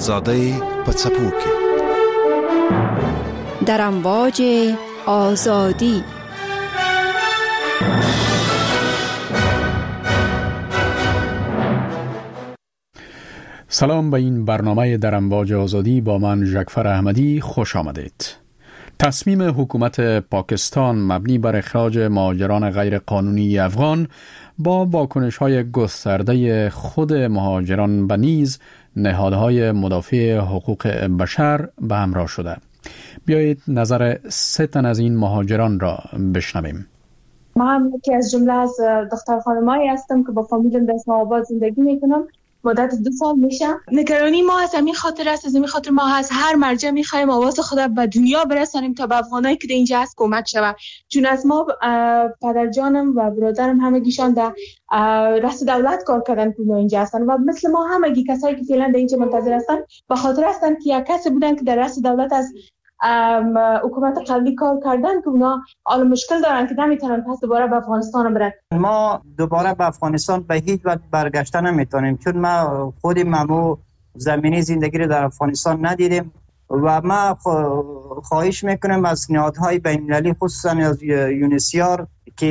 آزادی پڅپوکي در امواج آزادی. سلام به این برنامه در امواج آزادی با من ژکفر احمدی خوش آمدید. تصمیم حکومت پاکستان مبنی بر اخراج مهاجران غیر قانونی افغان با واکنش‌های گسترده خود مهاجران و نیز نهادهای مدافع حقوق بشر به همراه شده. بیایید نظر 3 تن از این مهاجران را بشنویم. من یکی از جمله از دختر خانمایی هستم که با فامیلم در اسلام آباد زندگی میکنم. مدت 2 سال میشه. نگرانی ما از همین خاطر است، از همین خاطر ما از هر مرجع میخوایم آواز خدا به دنیا برسانیم تا به افغانایی که اینجا هست کمک شود. چون از ما پدر جانم و برادرم همگیشان در رأس دولت کار کردن که اینجا هستن و مثل ما همگی کسایی که فعلا در اینجا منتظر هستن به خاطر هستن که یک کسی بودن که در رأس دولت از حکومت قبلی کار کردن که اونا حالا مشکل دارن که نمیتونن پس دوباره به افغانستان برن. ما دوباره به افغانستان به هیچ وجه برگشتن نمیتونیم، چون ما خودمون زمینی زندگی رو در افغانستان ندیدیم و ما خواهش میکنم از نهادهای بین‌المللی خصوصا از یونیسیار که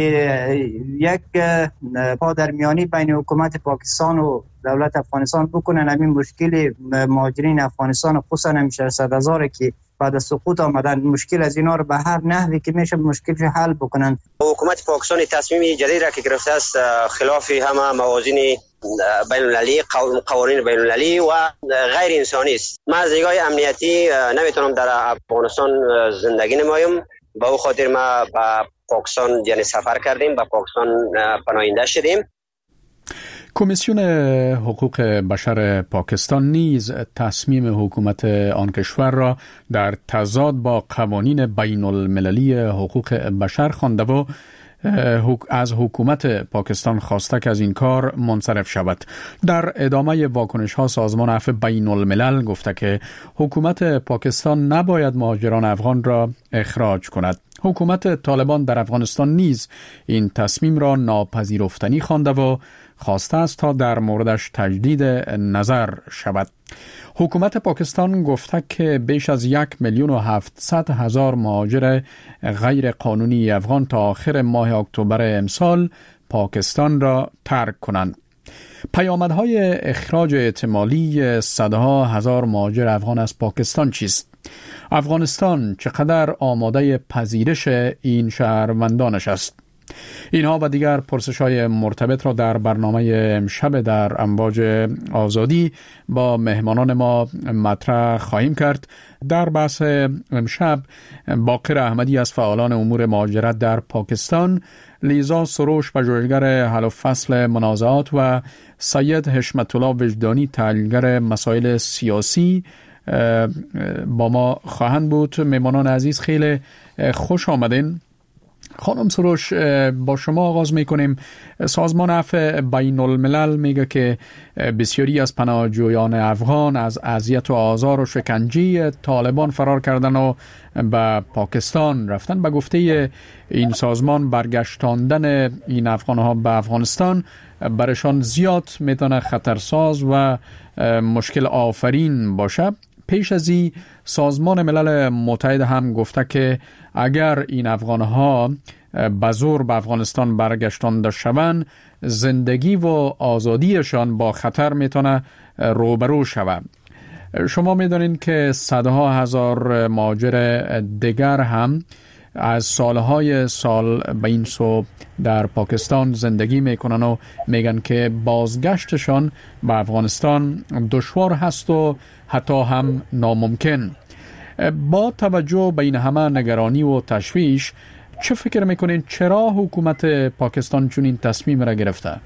یک پادرمیانی بین حکومت پاکستان و دولت افغانستان بکنن همین مشکل مهاجرین افغانستان خصوصا هم 600,000 که بعد از سقوط آمدن مشکل از اینا رو به هر نحوی که میشه مشکلش حل بکنن. حکومت پاکستان تصمیم جدید را که گرفته است خلاف همه موازین بین‌المللی، قوانین بین‌المللی و غیر انسانی است. ما از نگاه امنیتی نمیتونم در افغانستان زندگی نمایم، به او خاطر ما به پاکستان یعنی سفر کردیم، به پاکستان پناهنده شدیم. کمیسیون حقوق بشر پاکستان نیز تصمیم حکومت آن کشور را در تضاد با قوانین بین المللی حقوق بشر خوانده و از حکومت پاکستان خواسته که از این کار منصرف شود. در ادامه واکنش ها سازمان عفو بین الملل گفته که حکومت پاکستان نباید مهاجران افغان را اخراج کند. حکومت طالبان در افغانستان نیز این تصمیم را ناپذیرفتنی خوانده و خواسته است تا در موردش تجدید نظر شود. حکومت پاکستان گفته که بیش از 1,700,000 مهاجر غیر قانونی افغان تا آخر ماه اکتبر امسال پاکستان را ترک کنند. پیامدهای اخراج احتمالی صدها هزار مهاجر افغان از پاکستان چیست؟ افغانستان چقدر آماده پذیرش این شهروندانش است؟ اینها و دیگر پرسش‌های مرتبط را در برنامه امشب در امواج آزادی با مهمانان ما مطرح خواهیم کرد. در بحث امشب باقر احمدی از فعالان امور مهاجرت در پاکستان، لیزا سروش پژوهشگر حل و فصل منازعات و سید حشمت الله وجدانی تحلیلگر مسائل سیاسی با ما خواهند بود. مهمانان عزیز خیلی خوش آمدین. خانم سروش، با شما آغاز میکنیم. سازمان عفو بین الملل میگه که بسیاری از پناهجویان افغان از اذیت و آزار و شکنجه طالبان فرار کردن و به پاکستان رفتن. به گفته این سازمان برگشتاندن این افغانها به افغانستان برشان زیاد میتونه خطرساز و مشکل آفرین باشه. پیش از این سازمان ملل متحد هم گفته که اگر این افغانها به زور به افغانستان برگشتانده شوند، زندگی و آزادیشان با خطر میتونه روبرو شود. شما میدونین که صدها هزار مهاجر دیگر هم از سالهای سال به این سو در پاکستان زندگی میکنن و میگن که بازگشتشان به افغانستان دشوار هست و حتی هم ناممکن. با توجه به این همه نگرانی و تشویش، چه فکر میکنین چرا حکومت پاکستان چون این تصمیم را گرفته؟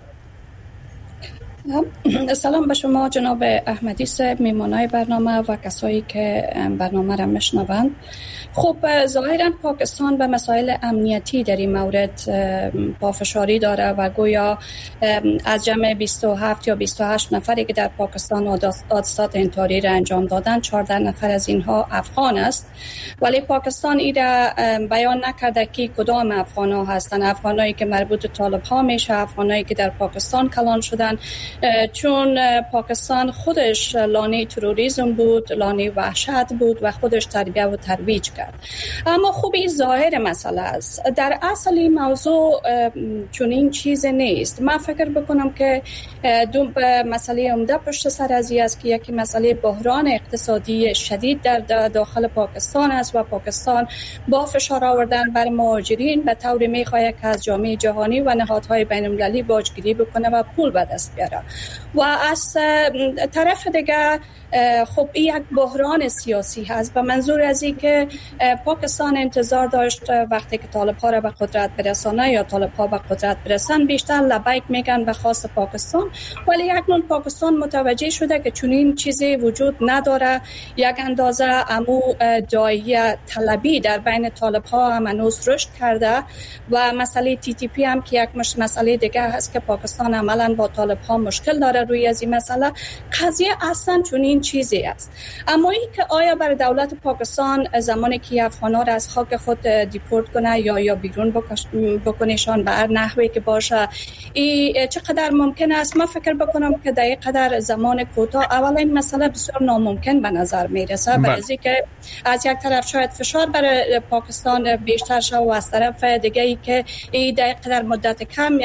سلام به شما جناب احمدی صاحب، میمانای برنامه و کسایی که برنامه را میشنوند. خب ظاهرا پاکستان به مسائل امنیتی در این مورد پافشاری داره و گویا از جمع 27 یا 28 نفری که در پاکستان حادثات انتحاری را انجام دادن، 14 نفر از اینها افغان است، ولی پاکستان این را بیان نکرده که کدام افغان ها هستند. افغانایی که مربوط طالب ها میشه، افغانایی که در پاکستان کلان شدن چون پاکستان خودش لانه تروریسم بود، لانه وحشت بود و خودش تربیه و ترویج کرد. اما خوب این ظاهر مسئله است. در اصل این موضوع چون این چیز نیست. من فکر بکنم که دو مسئله عمده پشت سر از این است که یکی مسئله بحران اقتصادی شدید در داخل پاکستان است و پاکستان با فشار آوردن بر مهاجرین به طوری می‌خواهد که از جامعه جهانی و نهادهای بین‌المللی باجگیری بکنه و پول به دست بیاره. و از طرف دیگه خب این یک بحران سیاسی هست به منظور از این که پاکستان انتظار داشت وقتی که طالب‌ها را به قدرت برسانه یا طالب‌ها به قدرت برسن بیشتر لبیک میگن به خواست پاکستان، ولی اکنون پاکستان متوجه شده که چون این چیزی وجود نداره. یک اندازه امو داعیه طلبی در بین طالب‌ها هم هنوز رشد کرده و مسئله TTP هم که یک مسئله دیگه هست که پاکستان عملاً با طالب‌ها مشکل داره روی از این مسئله. قضیه اصلا چون این چیزی است. اما این که آیا برای دولت پاکستان زمانی که افغان‌ها را از خاک خود دیپورت کنه یا بیرون بکنهشان به هر نحوی که باشه این چقدر ممکن است؟ من فکر بکنم که در این قدر زمان کوتاه اولا این مسئله بسیار ناممکن به نظر میرسه، برای که از یک طرف شاید فشار برای پاکستان بیشتر شد و از طرف دیگه ای که این در قدر مدت کم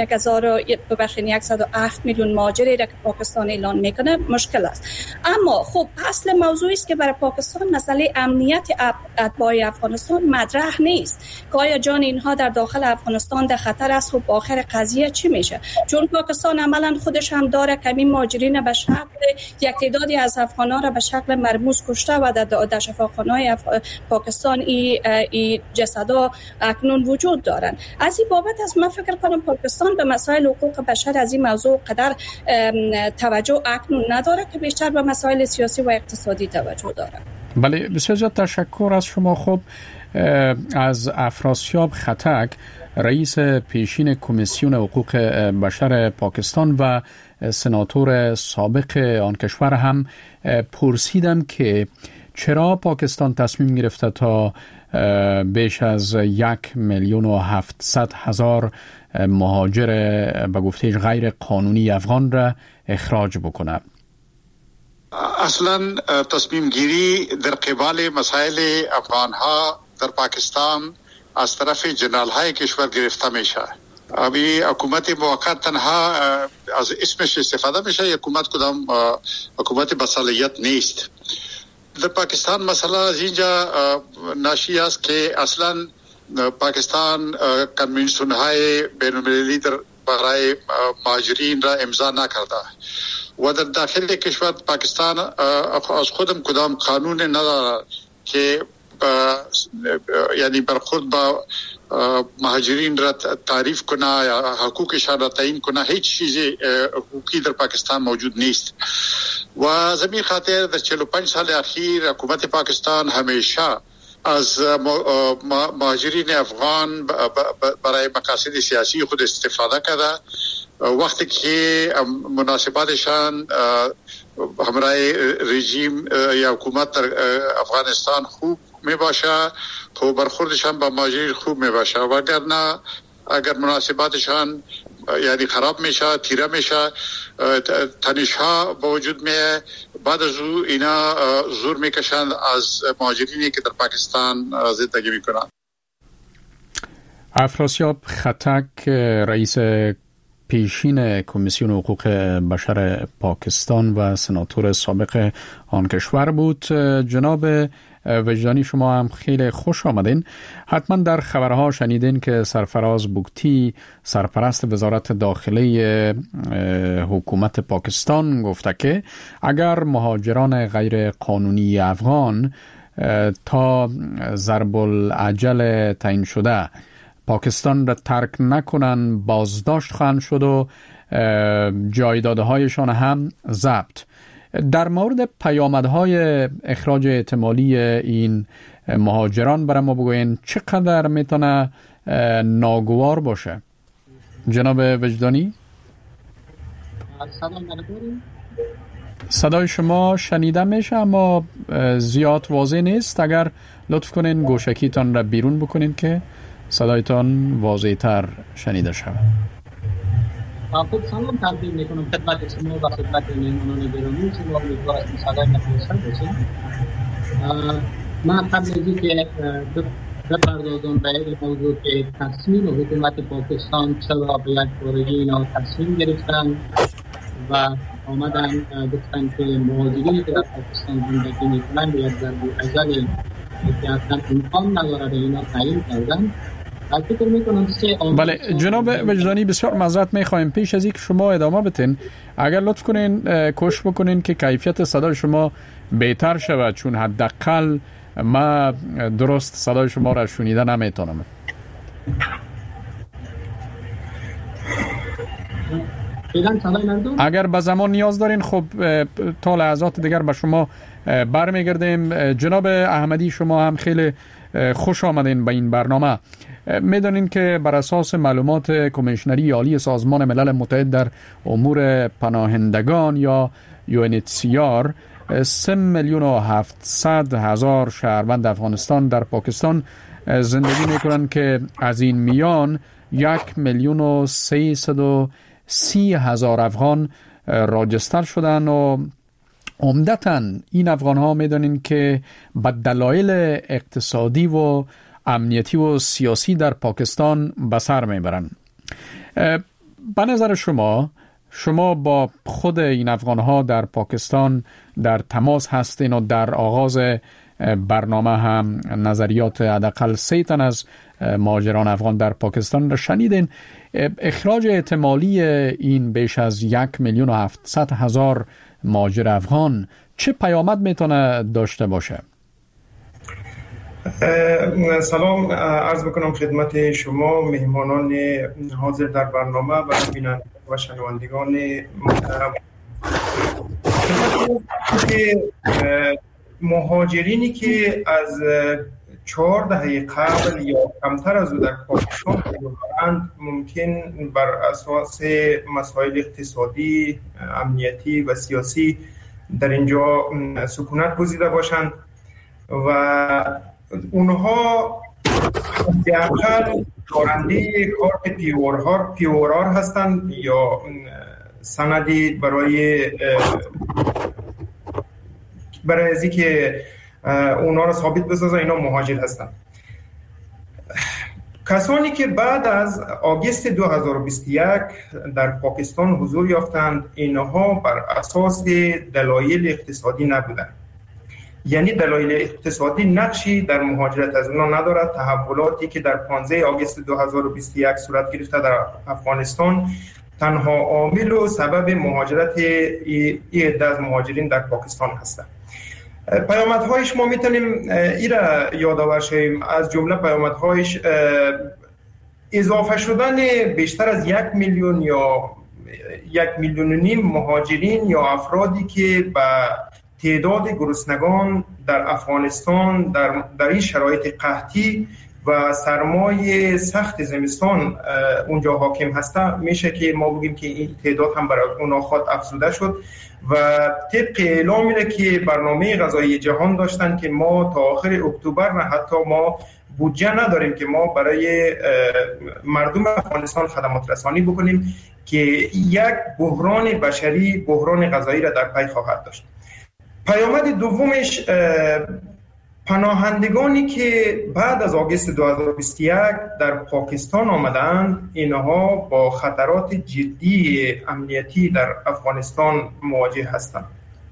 107 میلیون مهاجری را که پاکستان اعلان میکنه مشکل است. اما خب اصل موضوعی است که برای پاکستان مسئله امنیت اتباع افغانستان مطرح نیست که آیا جان اینها در داخل افغانستان در خطر است. خب آخر قضیه چی میشه؟ چون پاکستان عملاً خودش هم داره کمی مهاجرین به شکل یک تعدادی از افغان‌ها را به شکل مرموز کشته و در شفاخانه‌های پاکستان این جسدا اکنون وجود دارن. از این بابت از من فکر کنم پاکستان به مسائل حقوق بشر از این موضوع قدر توجه اکنون نداره که بیشتر به مسائل سیاسی و اقتصادی توجه داره. بله، بسیار زیاد تشکر از شما. خب از افراسیاب خطک رئیس پیشین کمیسیون حقوق بشر پاکستان و سناتور سابق آن کشور هم پرسیدم که چرا پاکستان تصمیم گرفته تا بیش از 1,700,000 مهاجر به گفته غیر قانونی افغان را اخراج بکنه. اصلا تصمیم گیری در قبال مسائل افغان ها در پاکستان از طرف جنرال های کشور گرفته میشه. ابھی حکومت موقت تنها از اسمش استفاده میشه. حکومت بصلاحیت نیست. در پاکستان مسئله از اینجا ناشی است که اصلا پاکستان کنوانسیون های بین المللی برای مهاجرین را امضا نکرده و در داخل کشور پاکستان از خودم کدام قانون نداره که یعنی برخورد با مهاجرین را تعریف کنه یا حقوقشان را تعیین کنه. هیچ چیزی حقوقی در پاکستان موجود نیست و زمین خاطر در 45 سال اخیر حکومت پاکستان همیشه از مهاجرین افغان برای مقاصد سیاسی خود استفاده کرده. وقتی که مناسباتشان همراه رژیم یا حکومت در افغانستان خوب می باشه خب برخوردشان با مهاجرین خوب می باشه و اگر مناسباتشان یعنی خراب میشه، تیره میشه، تنش‌ها با وجود میه، بعد از او اینا زور میکشند از مهاجرینی که در پاکستان زندگی میکنند. افراسیاب خطک رئیس پیشین کمیسیون حقوق بشر پاکستان و سناتور سابق آن کشور بود. جناب وجدانی شما هم خیلی خوش آمدین. حتما در خبرها شنیدین که سرفراز بگتی سرپرست وزارت داخلی حکومت پاکستان گفته که اگر مهاجران غیر قانونی افغان تا ضرب العجل تعیین شده پاکستان را ترک نکنن بازداشت خواهند شد و جایدادهایشان هم ضبط. در مورد پیامدهای اخراج احتمالی این مهاجران برای ما بگوین چقدر میتونه ناگوار باشه؟ جناب وجدانی؟ صدای شما شنیده میشه اما زیاد واضح نیست. اگر لطف کنین گوشکیتان را بیرون بکنین که صدایتان واضح تر شنیده شود. خود سلام تقدیم میکنم خدمت شما و خدمت مهمانان گرامی شما. امیدوارم از مسائل نپرسیده باشید. من قبل از اینکه بپردازم به این موضوع که تصمیم حکومت پاکستان چرا به یک بارگی اینا تصمیم گرفتن و آمدن گفتن که مهاجرینی که در پاکستان زندگی میکنن به یک ضرب اجل که اصلا امکان نداره به اینا تعیین کردن. بله جناب وجدانی، بسیار معذرت میخوایم. پیش از اینکه شما ادامه بتین اگر لطف کنین کوشش بکنین که کیفیت صدای شما بهتر شود، چون حداقل ما درست صدای شما را شنیده نمیتونم. اگر به زمان نیاز دارین خب تا لحظات دیگر به شما برمیگردیم. جناب احمدی، شما هم خیلی خوش آمدین به این برنامه. میدونین که بر اساس معلومات کمیشنری عالی سازمان ملل متحد در امور پناهندگان یا UNHCR 3,700,000 شهروند افغانستان در پاکستان زندگی میکنن که از این میان 1,330,000 افغان راجستر شدن و عمدتاً این افغان ها میدونین که به دلایل اقتصادی و امنیتی و سیاسی در پاکستان به سر میبرن. به نظر شما با خود این افغان ها در پاکستان در تماس هستین و در آغاز برنامه هم نظریات حداقل 3 تن از مهاجران افغان در پاکستان را شنیدین. اخراج احتمالی این بیش از 1,700,000 مهاجر افغان چه پیامد میتونه داشته باشه؟ سلام عرض بکنم خدمت شما مهمانان حاضر در برنامه و بینندگان و شنوندگان محترم. مهاجرینی که از 4 دهه قبل یا کمتر از او در پاکستان بودند ممکن بر اساس مسائل اقتصادی، امنیتی و سیاسی در اینجا سکونت گزیده باشند و اونها حداقل دارنده کارت پیورار هستند یا سندی برای از اینکه اونا را ثابت بسازن اینا مهاجر هستند. کسانی که بعد از آگوست 2021 در پاکستان حضور یافتند اینها بر اساس دلایل اقتصادی نبودند، یعنی دلایل اقتصادی نقشی در مهاجرت از اونا ندارد. تحولاتی که در 15 آگوست 2021 صورت گرفته در افغانستان تنها عامل و سبب مهاجرت این عده از مهاجرین در پاکستان هستند. پیامدهایش ما میتونیم این را یادآور شویم. از جمله پیامدهایش اضافه شدن بیشتر از 1 میلیون یا 1.5 میلیون مهاجرین یا افرادی که به تعداد گرسنگان در افغانستان در این شرایط قحطی و سرمای سخت زمستان اونجا حاکم هسته، میشه که ما بگیم که این تعداد هم برای اونا خود افزوده شد و طبق اعلامی که برنامه غذایی جهان داشتن که ما تا آخر اکتبر نه حتی ما بودجه نداریم که ما برای مردم افغانستان خدمات رسانی بکنیم که یک بحران بشری، بحران غذایی را در پی خواهد داشت. پیامد دومش پناهندگانی که بعد از آگوست 2021 در پاکستان آمدند اینها با خطرات جدی امنیتی در افغانستان مواجه هستند.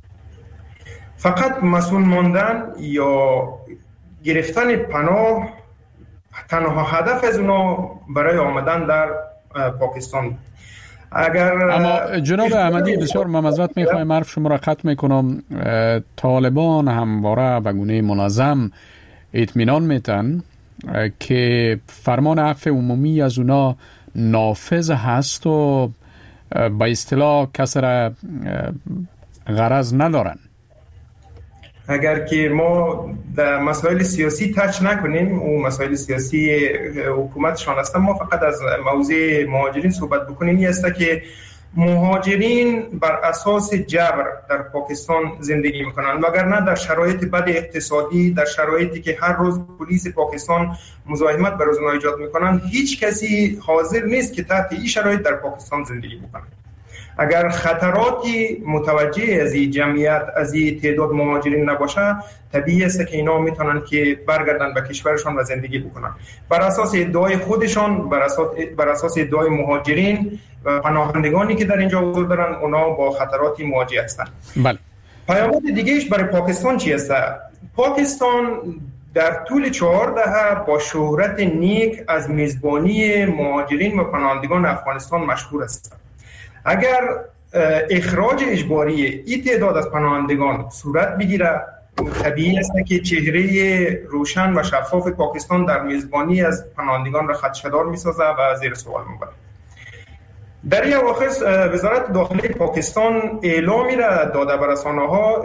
فقط مسئول ماندن یا گرفتن پناه تنها هدف از اونا برای آمدن در پاکستان. اما جناب احمدی بسیار معذرت میخوایم حرف شما را قطع میکنم. طالبان همواره به گونه منظم اطمینان میتن که فرمان عفو عمومی از اونا نافذ هست و به اصطلاح کس را غرض ندارن. اگر که ما در مسائل سیاسی تچ نکنیم و مسائل سیاسی حکومتشان هستن، ما فقط از موضوع مهاجرین صحبت بکنیم. این است که مهاجرین بر اساس جبر در پاکستان زندگی میکنند، وگرنه در شرایط بد اقتصادی، در شرایطی که هر روز پلیس پاکستان مزاحمت بر اونها ایجاد میکنند، هیچ کسی حاضر نیست که تحت این شرایط در پاکستان زندگی بکنه. اگر خطراتی متوجه از این جمعیت، از این تعداد مهاجرین نباشه، طبیعی است که اینا میتونن که برگردن به کشورشان و زندگی بکنن. بر اساس ادعای خودشان، بر اساس ادعای مهاجرین و پناهندگانی که در اینجا حضور دارن، اونا با خطراتی مواجه هستند. بله. پیامد دیگه‌اش برای پاکستان چی است؟ پاکستان در طول 4 دهه با شهرت نیک از میزبانی مهاجرین و پناهندگان افغانستان مشهور است. اگر اخراج اجباری این تعداد از پناهندگان صورت بگیره، طبیعی است که چهره روشن و شفاف پاکستان در میزبانی از پناهندگان را خدشه‌دار می‌سازه و زیر سوال می‌بره. در این اواخر وزارت داخلی پاکستان اعلامی را داده به رسانه‌ها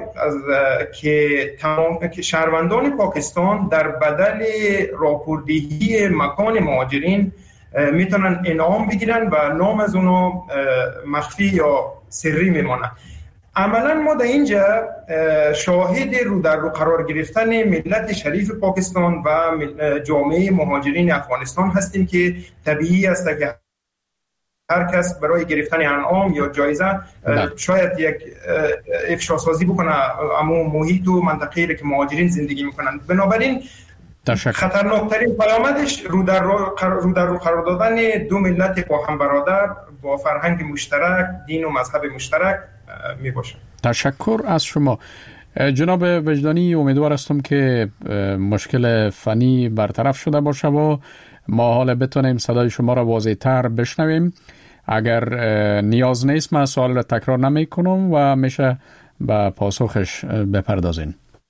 که شهروندان پاکستان در بدل راپوردهی مکان مهاجرین میتونن انعام بگیرن و نام از اونو مخفی یا سری میمانه. عملا ما در اینجا شاهد رو در رو قرار گرفتن ملت شریف پاکستان و جامعه مهاجرین افغانستان هستیم که طبیعی است که هر کس برای گرفتن انعام یا جایزه شاید یک افشاسازی بکنه اما محیط و منطقه‌ای که مهاجرین زندگی میکنن. بنابراین خطرناکترین پیامدش رو در رو قرار دادن دو ملت با هم برادر، با فرهنگ مشترک، دین و مذهب مشترک می باشه. تشکر از شما جناب وجدانی. امیدوار هستم که مشکل فنی برطرف شده باشه و ما حالا بتونیم صدای شما را واضح تر بشنویم. اگر نیاز نیست من سوال را تکرار نمی کنم و میشه به پاسخش بپردازین.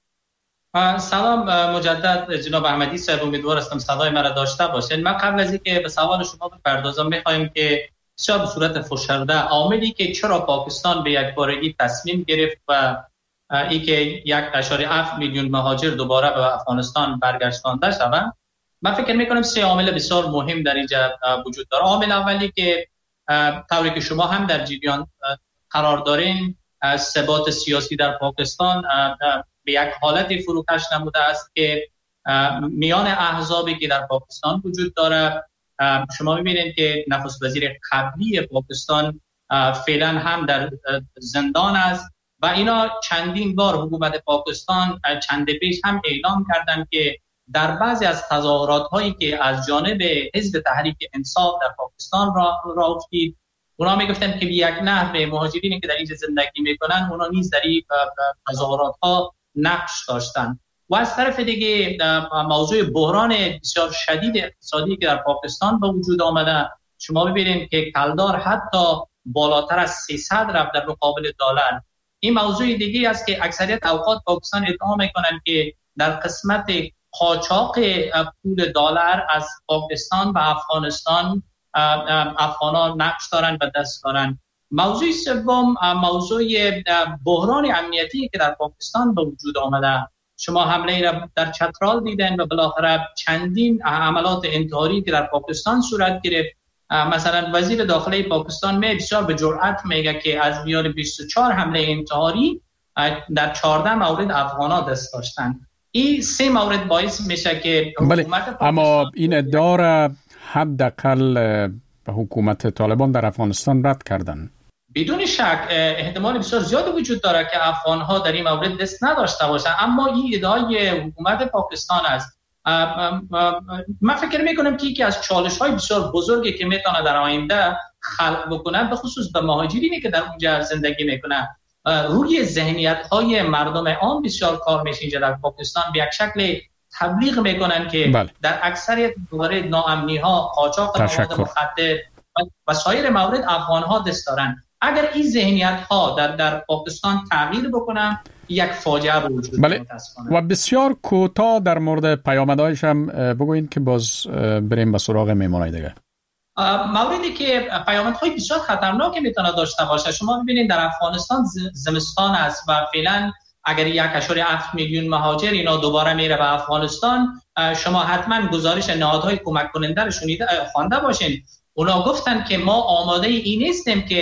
سلام مجدد جناب احمدی صاحب، امیدوار هستم صدای مرا داشته باشین. من قبل از اینکه به سوال شما بپردازم میخوایم که بسیار به صورت فشرده عاملی که چرا پاکستان به یک بارگی تصمیم گرفت و ای که 1.7 میلیون مهاجر دوباره به افغانستان برگشتانده شوند، من فکر میکنم 3 عامل بسیار مهم در اینجا وجود داره. عامل اولی که طوری که شما هم در جریان قرار دارین، ثبات سیاسی در پاکستان به یک حالت فروکش نموده است که میان احزابی که در پاکستان وجود داره، شما می‌بینید که نخست وزیر قبلی پاکستان فعلا هم در زندان است و اینا چندین بار حکومت پاکستان چند پیش هم اعلام کردند که در بعضی از تظاهرات هایی که از جانب حزب تحریک انصاف در پاکستان راه افتید، اونا میگفتن که به یک نحو مهاجرینی که در اینجا زندگی میکنن اونا نیز در این تظاهرات ها نقش داشتن. و از طرف دیگه موضوع بحران بسیار شدید اقتصادی که در پاکستان به وجود آمده، شما ببینید که کلدار حتی بالاتر از 300 رفت در مقابل دلار. این موضوع دیگه است که اکثریت اوقات پاکستان ادعا میکنن که در قسمت قاچاق پول دلار از پاکستان و افغانستان افغانان نقش دارن و دست دارن. موضوع سوم موضوع بحران امنیتی که در پاکستان به وجود آمده. شما حمله را در چترال دیدن و بالاخره چندین عملات انتحاری که در پاکستان صورت گرفت. مثلا وزیر داخلی پاکستان بسیار به جرأت میگه که از میان 24 حمله انتحاری در 14 مورد افغانا دست داشتن. این 3 مورد باعث میشه که حکومت اما این ادعا را حداقل حکومت طالبان در افغانستان رد کردن. بدون شک احتمال بسیار زیادی وجود داره که افغان‌ها در این مورد دست نداشته باشند، اما این ادعای حکومت پاکستان است. من فکر میکنم که یکی از چالش‌های بسیار بزرگی که میتونه در آینده خلق بکنه، به خصوص به مهاجرینی که در اونجا زندگی میکنه، روی ذهنیت‌های مردم عام بسیار کار میشه. اینجا در پاکستان به یک شکل تبلیغ میکنن که در اکثریت موارد ناامنی‌ها، قاچاق مواد مخدر و سایر موارد افغان‌ها دست دارن. اگر این ذهنیت‌ها در پاکستان تغییر بکنن، یک فاجعه رو وجود متاسفانه. و بسیار کوتاه در مورد پیامدهایش هم بگوین که باز بریم به سراغ میمونای دیگه. موردی که پیامدهای بسیار خطرناکی میتونه داشته باشه، شما ببینید در افغانستان زمستان است و فعلا اگر 1.7 میلیون مهاجر اینا دوباره میره به افغانستان، شما حتما گزارش نهادهای کمک کننده رو خوانده باشین. اونا گفتن که ما آماده این نیستیم که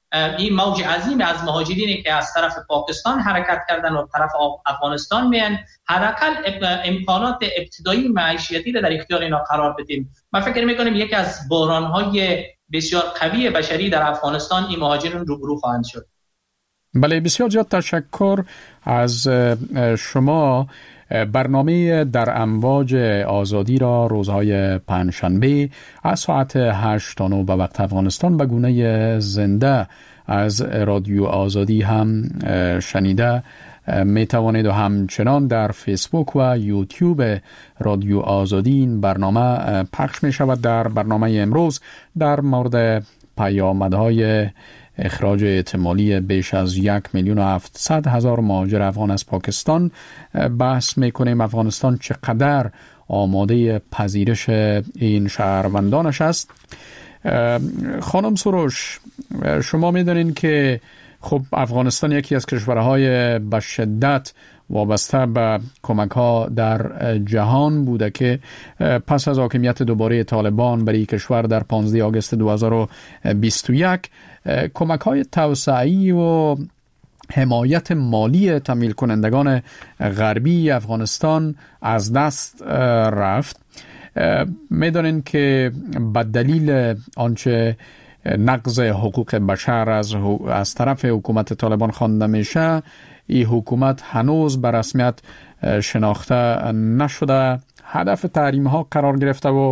این موج عظیم از مهاجرینی که از طرف پاکستان حرکت کردن و طرف افغانستان میان، حداقل امکانات ابتدایی معیشتی را در اختیار اینا قرار بدیم. من فکر میکنم یکی از بحران‌های بسیار قوی بشری در افغانستان این مهاجرین روبرو خواهند شد. بله، بسیار زیاد تشکر از شما. برنامه در امواج آزادی را روزهای پنجشنبه از ساعت 8 تا 9 به وقت افغانستان به گونه زنده از رادیو آزادی هم شنیده می توانید و همچنان در فیسبوک و یوتیوب رادیو آزادی این برنامه پخش می شود. در برنامه امروز در مورد پیامدهای اخراج احتمالی بیش از 1,700,000 مهاجر افغان از پاکستان بحث میکنیم. افغانستان چقدر آماده پذیرش این شهروندانش است؟ خانم سروش، شما میدونین که خب افغانستان یکی از کشورهای به شدت وابسته به کمک ها در جهان بوده که پس از حاکمیت دوباره طالبان برای کشور در 15 آگوست 2021 کمک های توسعه‌ای و حمایت مالی تمویل کنندگان غربی افغانستان از دست رفت. میدانین که به دلیل آنچه نقض حقوق بشر از طرف حکومت طالبان خوانده میشه، این حکومت هنوز به رسمیت شناخته نشده، هدف تحریم ها قرار گرفته و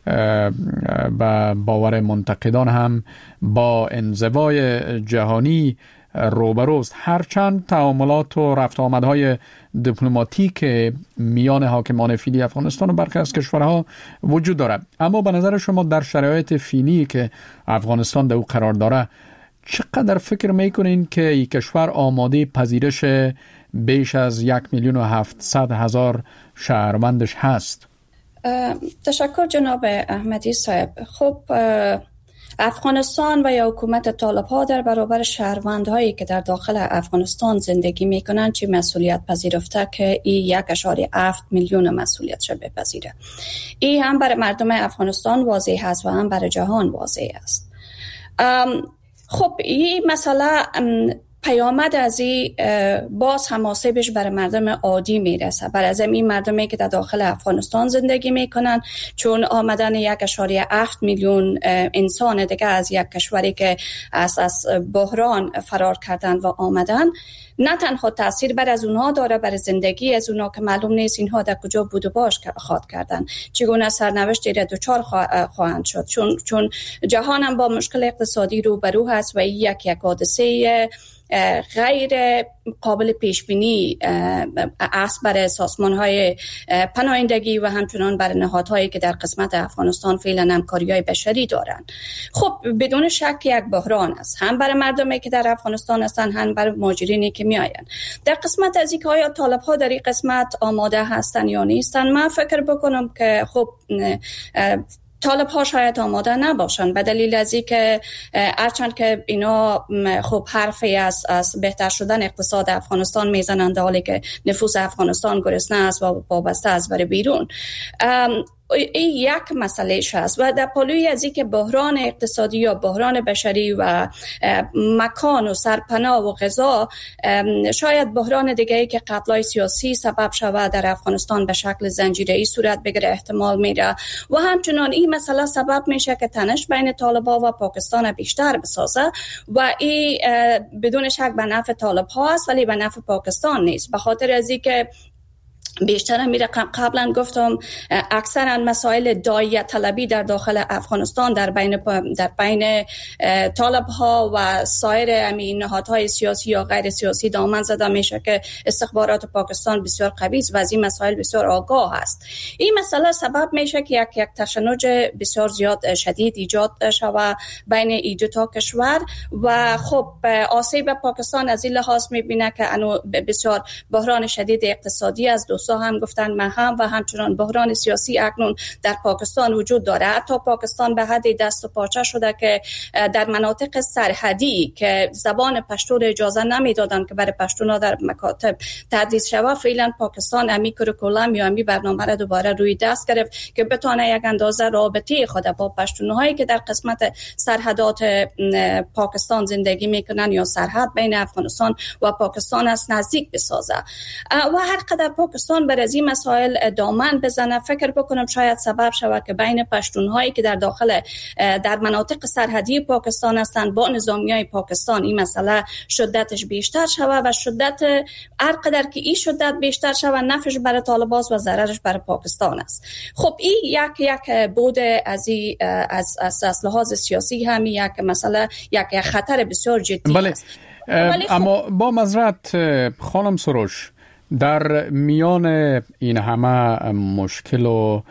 به باور منتقدان هم با انزوای جهانی روبروست. هرچند تعاملات و رفت آمدهای دیپلماتیک میان حاکمان فعلی افغانستان و برخی از کشورها وجود دارد، اما به نظر شما در شرایط فعلی که افغانستان در او قرار داره چقدر فکر میکنین که این کشور آماده پذیرش بیش از 1,700,000 شهروندش هست؟ تشکر جناب احمدی صاحب. خب افغانستان و یا حکومت طالب ها در برابر شهروندهایی که در داخل افغانستان زندگی میکنن چی مسئولیت پذیرفته که این 1.7 میلیون مسئولیت را بپذیره. این هم برای مردم افغانستان واضح هست و هم برای جهان واضح است. خب این مسئله پیامد از این باز حماسه‌بش برای مردم عادی میرسه، برای از این مردمی که در داخل افغانستان زندگی میکنن، چون آمدن 1.7 میلیون انسان دیگه از یک کشوری که از بحران فرار کردن و آمدن نه تنها تاثیر بر از اونها داره، بر زندگی از اونها که معلوم نیست اینها در کجا بود و باش خواهد کردن، چگونه سرنوشتی را دچار خواهند شد، چون جهان هم با مشکل اقتصادی روبرو هست و یک حادثه غیر قابل پیش بینی است برای سازمان‌های پناهندگی و همچنان برای نهادهایی که در قسمت افغانستان فعلا همکاری‌های بشری دارند. خب بدون شک یک بحران است، هم برای مردمی که در افغانستان هستند، هم برای مهاجرینی که میآیند. در قسمت از اینکه آیا طالب‌ها در این قسمت آماده هستند یا نیستند، من فکر بکنم که خب طالب ها شاید آماده نباشن، به دلیل از این که هرچند که اینا خب حرفی از بهتر شدن اقتصاد افغانستان میزنند، در حالی که نفوس افغانستان گرسنه است و وابسته است برای بیرون. این یک مسئله هست و در پالوی از این که بحران اقتصادی یا بحران بشری و مکان و سرپناه و غذا، شاید بحران دیگه‌ای که قتل‌های سیاسی سبب شود در افغانستان به شکل زنجیره‌ای صورت بگیره احتمال میره و همچنان این مسئله سبب میشه که تنش بین طالب‌ها و پاکستان بیشتر بسازه و این بدون شک به نفع طالب‌ها است ولی به نفع پاکستان نیست، به خاطر از این که بیشتر میره قبلا گفتم اکثرا مسائل داعیه طلبی در داخل افغانستان در بین طالب ها و سایر همین نهادهای سیاسی یا غیر سیاسی دامن زده میشه که استخبارات پاکستان بسیار قوی است و از این مسائل بسیار آگاه است. این مسئله سبب میشه که یک تشنج بسیار زیاد شدید ایجاد شود بین این دو تا کشور و خب آسیب پاکستان از این لحاظ میبینه که انو بسیار بحران شدید اقتصادی از دوستا هم گفتن مهم و همچنان بحران سیاسی اکنون در پاکستان وجود داره. حتی پاکستان به حد دست و پاچه شده که در مناطق سرحدی که زبان پشتو را اجازه نمیدادن که برای پشتونا در مکاتب تدریس شود، فعلا پاکستان امی کریکولم یا امی برنامه را دوباره روی دست گرفت که بتونه یک اندازه رابطه خود با پشتونهایی که در قسمت سرحدات پاکستان زندگی میکنن یا سرحد بین افغانستان و پاکستان است نزدیک بسازه. و هر قدر پاکستان بر از این مسائل دامن بزنه، فکر بکنم شاید سبب شود که بین پشتونهایی که در مناطق سرحدی پاکستان هستند با نظامیای پاکستان این مسئله شدتش بیشتر شود و شدت هر قدر که این شدت بیشتر شود نفعش برای طالبان و ضررش برای پاکستان است. خب این یک بود از لحاظ سیاسی هم یک مسئله یک خطر بسیار جدی است. اما با معذرت خانم سروش، در میان این همه مشکل و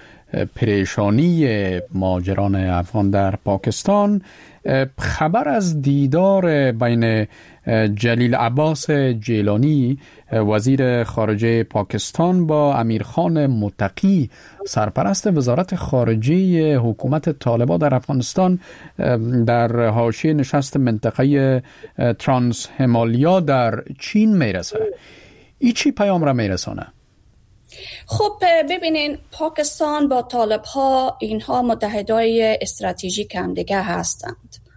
پریشانی ماجران افغان در پاکستان، خبر از دیدار بین جلیل عباس جیلانی وزیر خارجه پاکستان با امیرخان متقی سرپرست وزارت خارجه حکومت طالبان در افغانستان در حاشیه نشست منطقه ترانس همالیا در چین میرسه، این چی پیام را میرسانه؟ خب ببینین، پاکستان با طالب ها اینها متحدای استراتژیک هم دیگه هستند.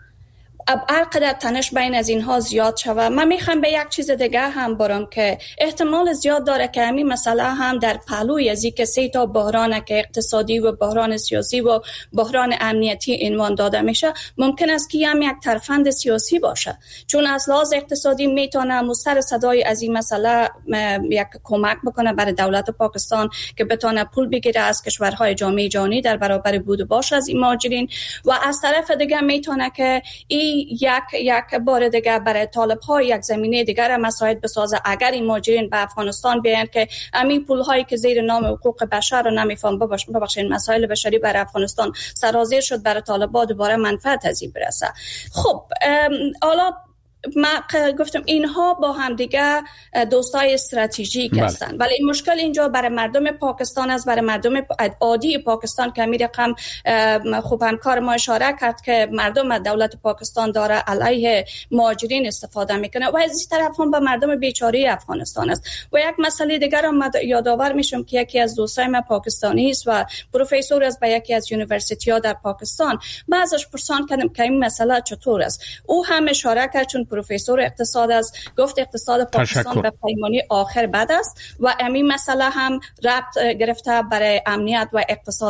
هر قدر تنش بین از اینها زیاد شود، من میخوام به یک چیز دیگه هم برم که احتمال زیاد داره که همین مسئله هم در پهلوی از اینکه 3 تا بحران که اقتصادی و بحران سیاسی و بحران امنیتی عنوان داده میشه، ممکن است که هم یک ترفند سیاسی باشه، چون از لحاظ اقتصادی میتونه مستر صدای از این مسئله یک کمک بکنه برای دولت پاکستان که بتونه پول بگیره از کشورهای جامعه جهانی در برابر بود و باش از این مهاجرین، و از طرف دیگه میتونه که یک بار دیگر برای طالب ها یک زمینه دیگر مساعد بسازه اگر این مهاجرین به افغانستان بیان که همین پول هایی که زیر نام حقوق بشر رو نمیفهم ببخشید مسائل بشری برای افغانستان سرازیر شد، برای طالبان دوباره منفعت از این برسه. خب حالا من گفتم اینها با هم دیگه دوستای استراتژیک هستند، ولی این مشکل اینجا برای مردم پاکستان است، برای مردم عادی پاکستان که می رقم خوب همکار ما اشاره کرد که مردم دولت پاکستان داره علیه مهاجرین استفاده میکنه و از این طرف هم به مردم بیچاره افغانستان است. و یک مسئله دیگر هم یادآور میشم که یکی از دوستای من پاکستانی است و پروفسور است به یکی از یونیورسیتی ها در پاکستان. من ازش پرسان کردم که این مسئله چطور است. او هم اشاره کرد چون پروفسور اقتصاد است، گفت اقتصاد پاکستان به پیمانی آخر بد است و همین مسئله هم ربط گرفته برای امنیت و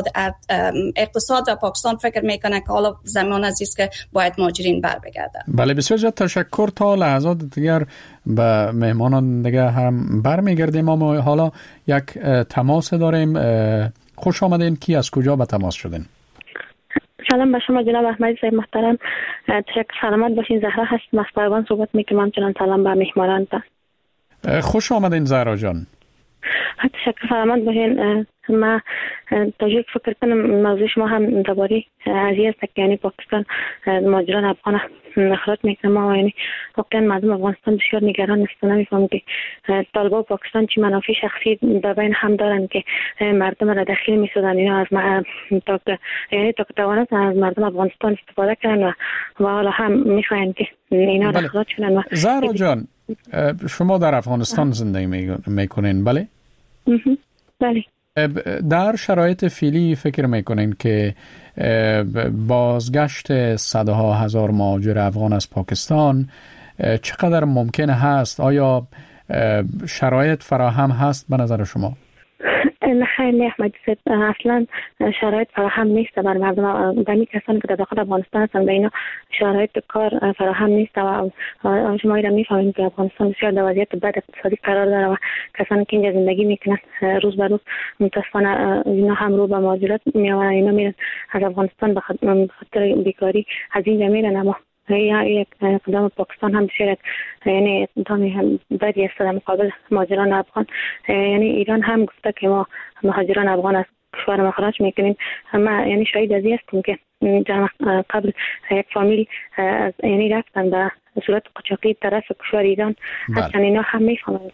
اقتصاد و پاکستان فکر میکنه که حالا زمان عزیز که باید مهاجرین بر بگردن. بله بسیار زیاد تشکر. تا لحظات دیگر به مهمانان دیگر هم برمیگردیم، اما حالا یک تماس داریم. خوش آمدین. کی از کجا به تماس شدین؟ سلام به شما جناب احمدی صاحب محترم، تشکر. سلامت باشین. زهرا هستم از پایگان صحبت میکنم. همچنان سلام به مهمانان. خوش آمدین زهرا جان. تشکر. سلامت باشین. ما توجیه فکر کنم موضوع شما هم درباره قضیه است که یعنی پاکستان مهاجران افغان اخراج میکنه. ما یعنی واقعا مردم افغانستان بسیار نگران هستند. نمیفهمم که طالبان و پاکستان چه منافع شخصی در بین هم دارن که مردم را دخیل میسازن. اینا از تا که توانستن از مردم افغانستان استفاده کردن و حالا هم میخواین که اینا را اخراج کنن. زهرا جان، شما در افغانستان زندگی میکنین بله؟ بله. در شرایط فعلی فکر میکنین که بازگشت صدها هزار مهاجر افغان از پاکستان چقدر ممکن هست؟ آیا شرایط فراهم هست به نظر شما؟ نه خیلی احمدی صاحب، اصلا شرایط فراهم نیست برای مردم دمی کسانی که در داخل افغانستان هستند. اینا شرایط کار فراهم نیست و شما را میفهمین که افغانستان بسیار در وضعیت بد اقتصادی قرار داره و کسانی که اینجا زندگی میکنن روز به روز متاسفانه اینا هم رو به مهاجرت میآورن. اینا میرن از افغانستان به خاطر بیکاری از اینجا میرن، اما یک اقدام پاکستان هم بسیار یعنی اقدامی هم بدی است در مقابل مهاجران افغان. یعنی ایران هم گفته که ما مهاجران افغان از کشور ما خارج میکنیم. ما یعنی شاهد از این هستیم که قبل یک فامیل یعنی رفتن به صورت قاچاقی طرف کشور ایران. اصلا اینا هم میفهمن که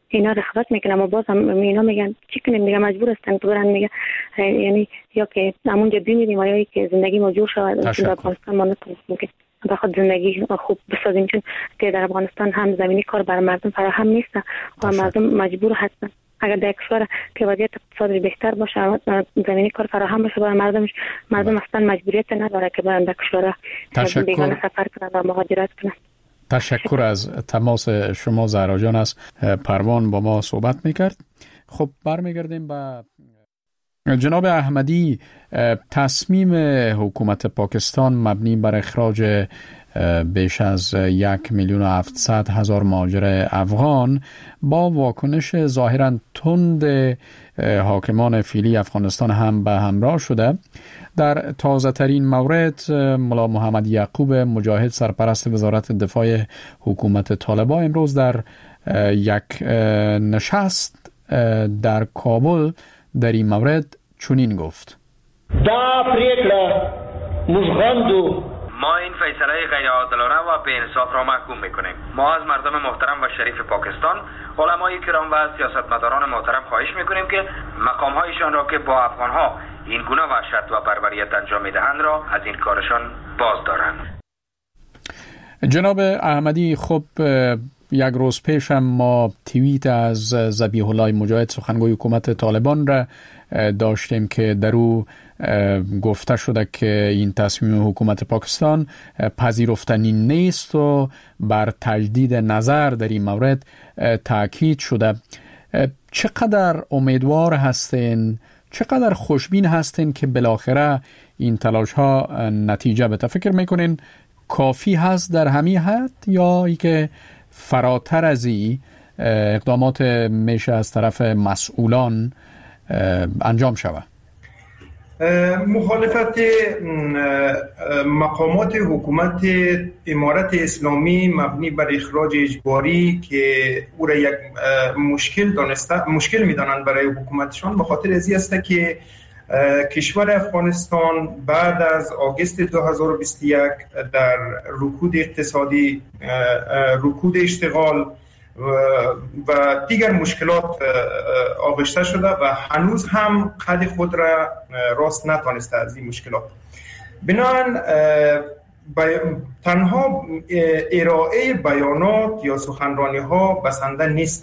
اینا رقابت میکنن و باز هم اینا میگن چی کنیم، میگن مجبور هستن که برن، میگن یعنی یا که همونجا بمیریم یا که زندگی ما جور شود در افغانستان ما نتونستیم که بخواد زندگی خوب بسازیم، چون که در افغانستان هم زمینی کار برای مردم فراهم نیست و مردم مجبور هستن اگر در کشور که وضعیت اقتصادی بهتر باشه زمینی کار فراهم باشه برای مردم اصلا مجبوریت نداره که برن در کشور بیگانه سفر کنن و مهاجرت کنن. تشکر از تماس شما زهرا جان. از پروان با ما صحبت میکرد. خب برمیگردیم به جناب احمدی. تصمیم حکومت پاکستان مبنی بر اخراج بیش از 1,700,000 مهاجر افغان با واکنش ظاهراً تند حاکمان فعلی افغانستان هم به همراه شده. در تازه ترین مورد ملا محمد یعقوب مجاهد سرپرست وزارت دفاع حکومت طالبان امروز در یک نشست در کابل در این مورد چنین گفت: دا پریکړه موږ غندو. ما این فیصله غیر عادلانه و بی انصاف را محکوم میکنیم. ما از مردم محترم و شریف پاکستان، علمای کرام و سیاستمداران محترم خواهش میکنیم که مقامهایشان را که با افغانها این گونه وحشت و بربریت انجام میدهند را از این کارشان باز دارند. جناب احمدی، خب یک روز پیش هم ما توییت از ذبیح الله مجاهد سخنگوی حکومت طالبان را داشتیم که در او گفته شده که این تصمیم حکومت پاکستان پذیرفتنی نیست و بر تجدید نظر در این مورد تاکید شده. چقدر امیدوار هستین، چقدر خوشبین هستین که بالاخره این تلاش ها نتیجه بده؟ فکر میکنین کافی هست در همین حد یا ای که فراتر از این اقدامات میشه از طرف مسئولان انجام شود؟ مخالفت مقامات حکومت امارت اسلامی مبنی بر اخراج اجباری که او را یک مشکل می‌دانند برای حکومتشان، به خاطر ازی است که کشور افغانستان بعد از آگوست 2021 در رکود اقتصادی، رکود اشتغال و دیگر مشکلات آغشته شده و هنوز هم قد خود را راست نتانسته از این مشکلات. بنابراین تنها ارائه بیانات یا سخنرانی ها بسنده نیست.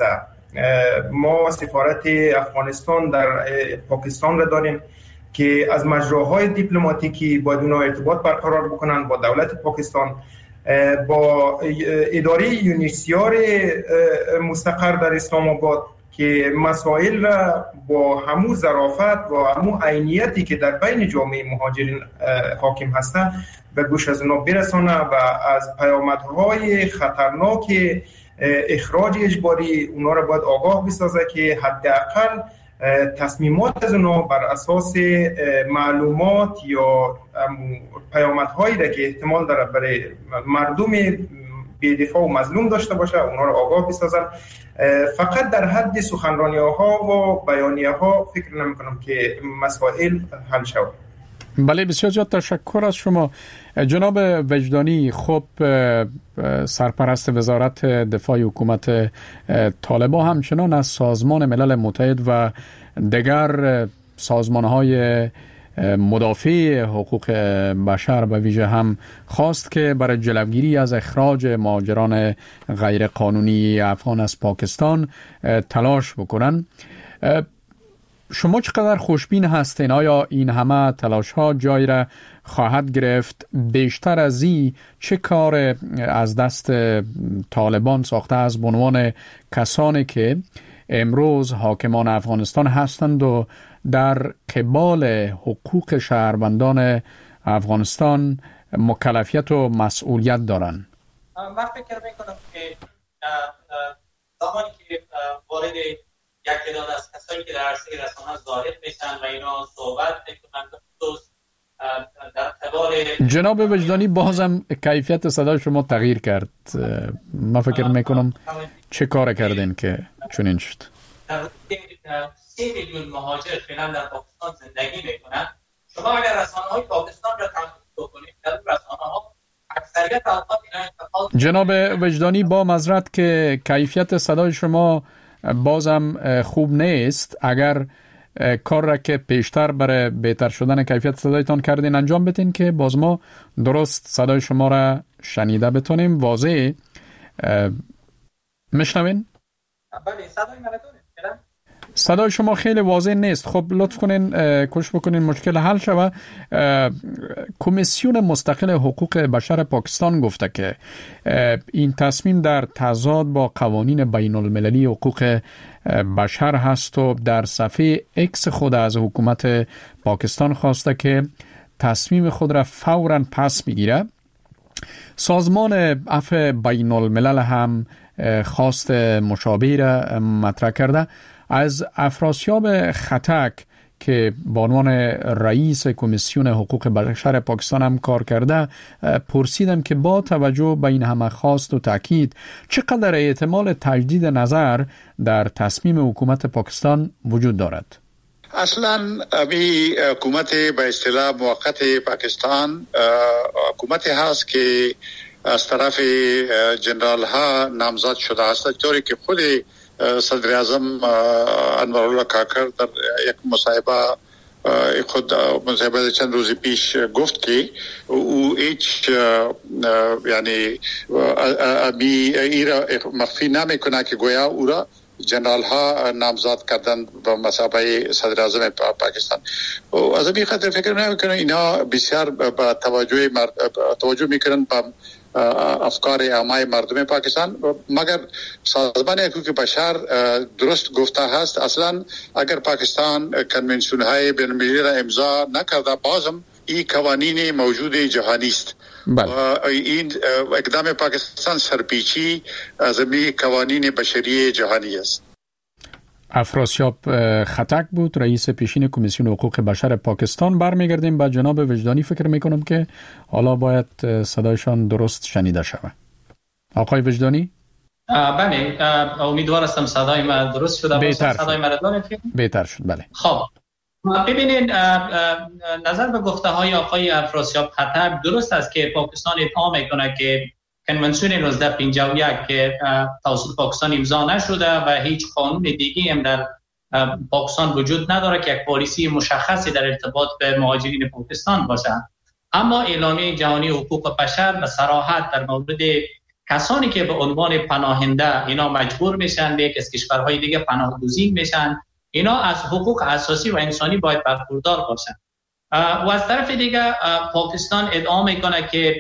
ما سفارت افغانستان در پاکستان را داریم که از مجراهای دیپلماتیکی باید اونا ارتباط برقرار بکنن با دولت پاکستان، با اداره یونیسیار مستقر در اسلام آباد که مسائل را با همون ظرافت و همون عینیتی که در بین جامعه مهاجرین حاکم هستن به گوش از اونا برسانه و از پیامدهای خطرناک اخراج اجباری اونا را باید آگاه بسازه که حداقل تصمیمات از اونا بر اساس معلومات یا پیامدهایی را که احتمال داره برای مردم بی‌دفاع و مظلوم داشته باشه اونا را آگاه بسازن. فقط در حد سخنرانی‌ها و بیانیه‌ها فکر نمی‌کنم که مسائل حل شود. بله، بسیار زیاد تشکر از شما. جناب وجدانی، خب سرپرست وزارت دفاع حکومت طالبان همچنان از سازمان ملل متحد و دیگر سازمان‌های مدافع حقوق بشر به ویژه هم خواست که برای جلوگیری از اخراج مهاجران غیر قانونی افغان از پاکستان تلاش بکنن. شما چقدر خوشبین هستین؟ آیا این همه تلاش ها جای را خواهد گرفت؟ بیشتر از این چه کار از دست طالبان ساخته از به عنوان کسانی که امروز حاکمان افغانستان هستند و در قبال حقوق شهروندان افغانستان مکلفیت و مسئولیت دارند؟ من فکر میکنم که زمانی که وارد یک تعداد از کسانی که در عرصه رسانه ظاهر میشن و اینا صحبت میکنن در قبال جناب وجدانی، بازم کیفیت صدای شما تغییر کرد. من فکر میکنم چه کار کردین که چنین شد؟ 3 میلیون مهاجر فعلا در پاکستان زندگی میکنن. شما اگر رسانه‌های پاکستان را تحقیق بکنید، در رسانه‌ها اکثریت اوقات اینا انتقاد. جناب وجدانی، با معذرت که کیفیت صدای شما بازم خوب نیست اگر کار را که پیشتر برای بهتر شدن کیفیت صدایتان کردین انجام بدین که باز ما درست صدای شما را شنیده بتونیم. واضح میشنوین؟ بله، صدای من دارید؟ صدای شما خیلی واضح نیست. خب لطف کنین کوشش بکنین مشکل حل شود. کمیسیون مستقل حقوق بشر پاکستان گفته که این تصمیم در تضاد با قوانین بین المللی حقوق بشر هست و در صفحه اکس خود از حکومت پاکستان خواسته که تصمیم خود را فوراً پس بگیره. سازمان عفو بین الملل هم خواست مشابه را مطرح کرده. از افراسیاب خطک که به عنوان رئیس کمیسیون حقوق بشر پاکستان هم کار کرده پرسیدم که با توجه به این همه خواست و تاکید چقدر احتمال تجدید نظر در تصمیم حکومت پاکستان وجود دارد؟ اصلا ابھی حکومت به اصطلاح موقت پاکستان حکومتی هست که از طرف جنرال ها نامزد شده است، طوری که خود صدر اعظم انوارالله کاکر در یک مصاحبه چند روز پیش گفت که او هیچ یعنی ابھی ایرا مخفی نمیکنه که گویا او را جنرال ها نامزد کردن به مثابه صدر اعظم پاکستان. از این خاطر فکر نمیکنم اینا بسیار با توجه میکنن به افکار عامه مردم پاکستان، مگر سازمان حقوق بشر درست گفته هست اصلا اگر پاکستان کنونسیون های بین المللی را امضا نکرده بازم این قوانین موجود جهانی است. این اقدام پاکستان سرپیچی از این قوانین بشری جهانی است. افراسیاب خطک بود رئیس پیشین کمیسیون حقوق بشر پاکستان. برمیگردیم به جناب وجدانی. فکر میکنم که حالا باید صدایشان درست شنیده شود. آقای وجدانی؟ بله، امیدوار هستم صدای من درست شده باشه. صدای من دارید؟ بهتر شد. بله. خب ببینید، نظر به گفته های آقای افراسیاب خطک درست است که پاکستان ادعا میکنه که کنونسیون 1951 که توسط پاکستان امضا نشده و هیچ قانون دیگه هم در پاکستان وجود نداره که یک پالیسی مشخصی در ارتباط به مهاجرین پاکستان باشه. اما اعلامیه جهانی حقوق بشر به صراحت در مورد کسانی که به عنوان پناهنده اینا مجبور میشن به یک از کشورهای دیگه پناهگزین میشن، اینا از حقوق اساسی و انسانی باید برخوردار باشن. و از طرف دیگه پاکستان ادعا میکنه که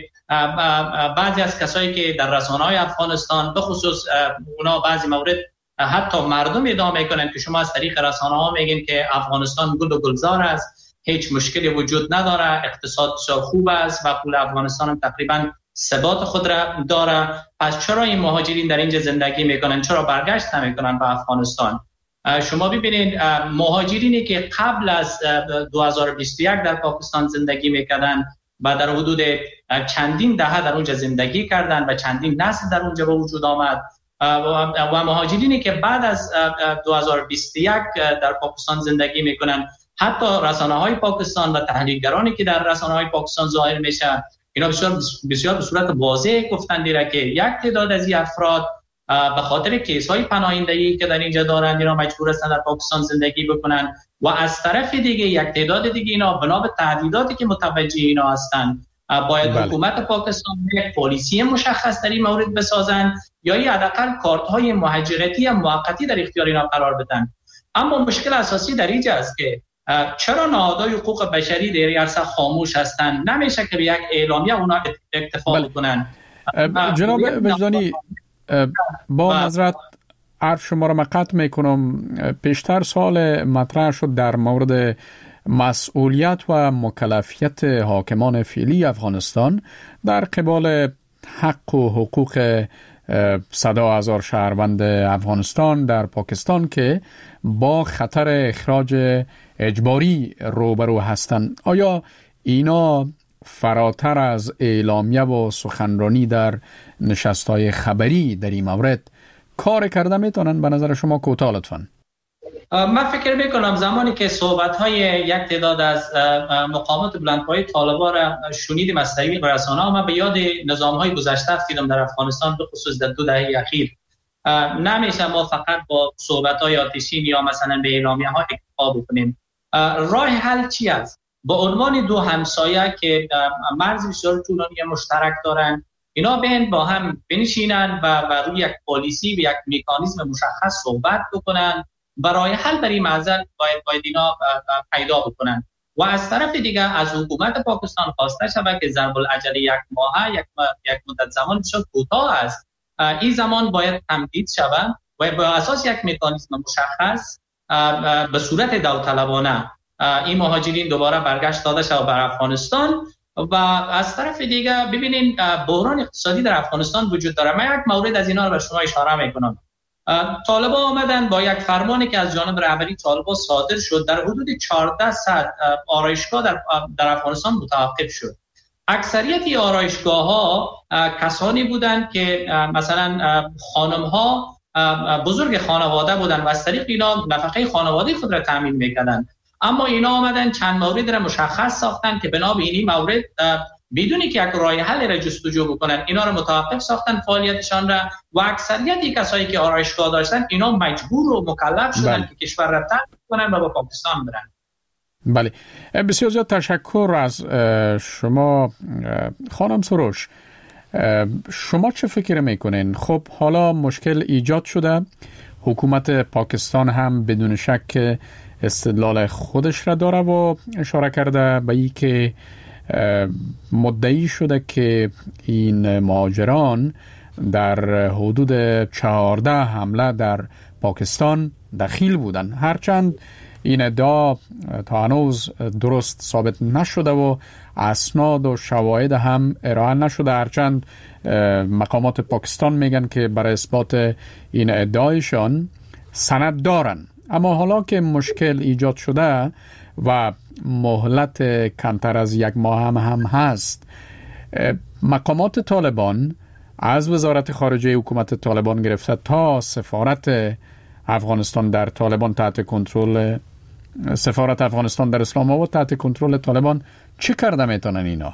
بعضی از کسایی که در رسانه‌های افغانستان به خصوص اونا بعضی مورد حتی مردم ادعا میکنن که شما از طریق رسانه‌ها میگین که افغانستان گل و گلزار است، هیچ مشکلی وجود نداره، اقتصاد بسیار خوب است و پول افغانستان هم تقریبا ثبات خود را داره، پس چرا این مهاجرین در اینجا زندگی میکنن، چرا برگشت نمیکنن به افغانستان؟ شما ببینید مهاجرینی که قبل از 2021 در پاکستان زندگی میکردن و در حدود چندین دهه در اونجا زندگی کردن و چندین نسل در اونجا به وجود آمد و مهاجرینی که بعد از 2021 در پاکستان زندگی میکنن، حتی رسانه‌های پاکستان و تحلیلگرانی که در رسانه‌های پاکستان ظاهر میشن، اینا بسیار به صورت واضح گفتن دیره که یک تعداد از این افراد به خاطر کیس‌های پناهندگی که در اینجا دارن اینا مجبور هستن در پاکستان زندگی بکنن و از طرف دیگه یک تعداد دیگه اینا بنا به تهدیداتی که متوجه اینا هستن باید حکومت پاکستان یک پالیسی مشخص در این مورد بسازن یا حداقل کارت‌های مهاجرتی موقتی در اختیار اینا قرار بدن. اما مشکل اساسی در اینجا است که چرا نهادهای حقوق بشری در این عرصه خاموش هستن؟ نمیشه که به یک اعلامیه اونا اکتفا بکنن. جناب وجدانی، با معذرت عرض شما را قطع میکنم. پیشتر سوال مطرح شد در مورد مسئولیت و مکلفیت حاکمان فعلی افغانستان در قبال حق و حقوق 100,000 شهروند افغانستان در پاکستان که با خطر اخراج اجباری روبرو هستند. آیا اینا فراتر از اعلامیه و سخنرانی در نشست‌های خبری در این مورد کار کرده میتونن؟ به نظر شما کوتاه لطفاً. من فکر میکنم زمانی که صحبت‌های یک تعداد از مقامات بلندپایه طالبان را شنیدیم از طریق رسانه‌ها، من به یاد نظام‌های گذشته افتادم در افغانستان، به خصوص در 2 دهه اخیر نمیشه ما فقط با صحبت‌های آتشین یا مثلا به اعلامیه‌ها اکتفا بکنیم. راه حل چی است؟ با عنوان دو همسایه که مرز بسیار طولانی مشترک دارن، اینا بین با هم بنشینن و روی یک پالیسی و یک مکانیزم مشخص صحبت بکنن. برای حل برای معضل باید اینا پیدا بکنن. و از طرف دیگه از حکومت پاکستان خواسته شود که ضرب العجله یک ماه یک مدت زمان بسیار کوتاه است. این زمان باید تمدید شود و با اساس یک مکانیزم مشخص به صورت داوطلبانه این مهاجرین دوباره برگشت داده شود بر افغانستان. و از طرف دیگه ببینین بحران اقتصادی در افغانستان وجود داره. من یک مورد از اینا رو به شما اشاره میکنم. طالبان آمدن با یک فرمانی که از جانب رهبری طالبان صادر شد، در حدود 1400 آرایشگاه در افغانستان متوقف شد. اکثریت آرایشگاه‌ها کسانی بودند که مثلا خانم‌ها بزرگ خانواده بودند و از طریق اینا نفقه خانواده خود را تامین می‌کردند. اما اینا آمدن چند مورد را مشخص ساختن که بنا به این مورد بدونی که یک راه حل را جستجو بکنن اینا را متوقف ساختن فعالیتشان را و اکثریت کسایی که آرایشگاه داشتن اینا مجبور و مکلف شدن که کشور را ترک کنن و به پاکستان برن. بله، بسیار زیاد تشکر از شما خانم سروش. شما چه فکر میکنین؟ خب حالا مشکل ایجاد شده، حکومت پاکستان هم بدون شک استدلال خودش را داره و اشاره کرده به این که مدعی شده که این مهاجران در حدود 14 حمله در پاکستان دخیل بودند. هرچند این ادعا تا هنوز درست ثابت نشده و اسناد و شواهد هم ارائه نشده، هرچند مقامات پاکستان میگن که برای اثبات این ادعایشان سند دارن. اما حالا که مشکل ایجاد شده و مهلت کمتر از یک ماه هم هست، مقامات طالبان از وزارت خارجه حکومت طالبان گرفته تا سفارت افغانستان در طالبان تحت کنترل سفارت افغانستان در اسلام آباد تحت کنترل طالبان چه کرده میتونن اینا؟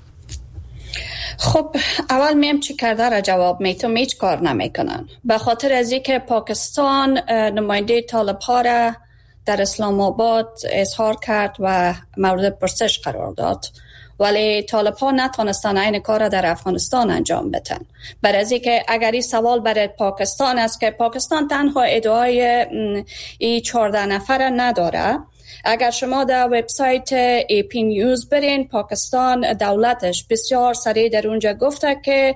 خب اول میم چی کرده را جواب میتونم. هیچ کار نمیکنن، به خاطر از اینکه پاکستان نماینده طالب ها را در اسلام آباد اظهار کرد و مورد پرسش قرار داد، ولی طالب ها نتونستن این کار را در افغانستان انجام بدن. برای از اینکه اگر این سوال برای پاکستان است که پاکستان تنها ادعای این 14 نفر نداره، اگر شما در وبسایت AP نیوز برین، پاکستان دولتش بسیار سریع در اونجا گفته که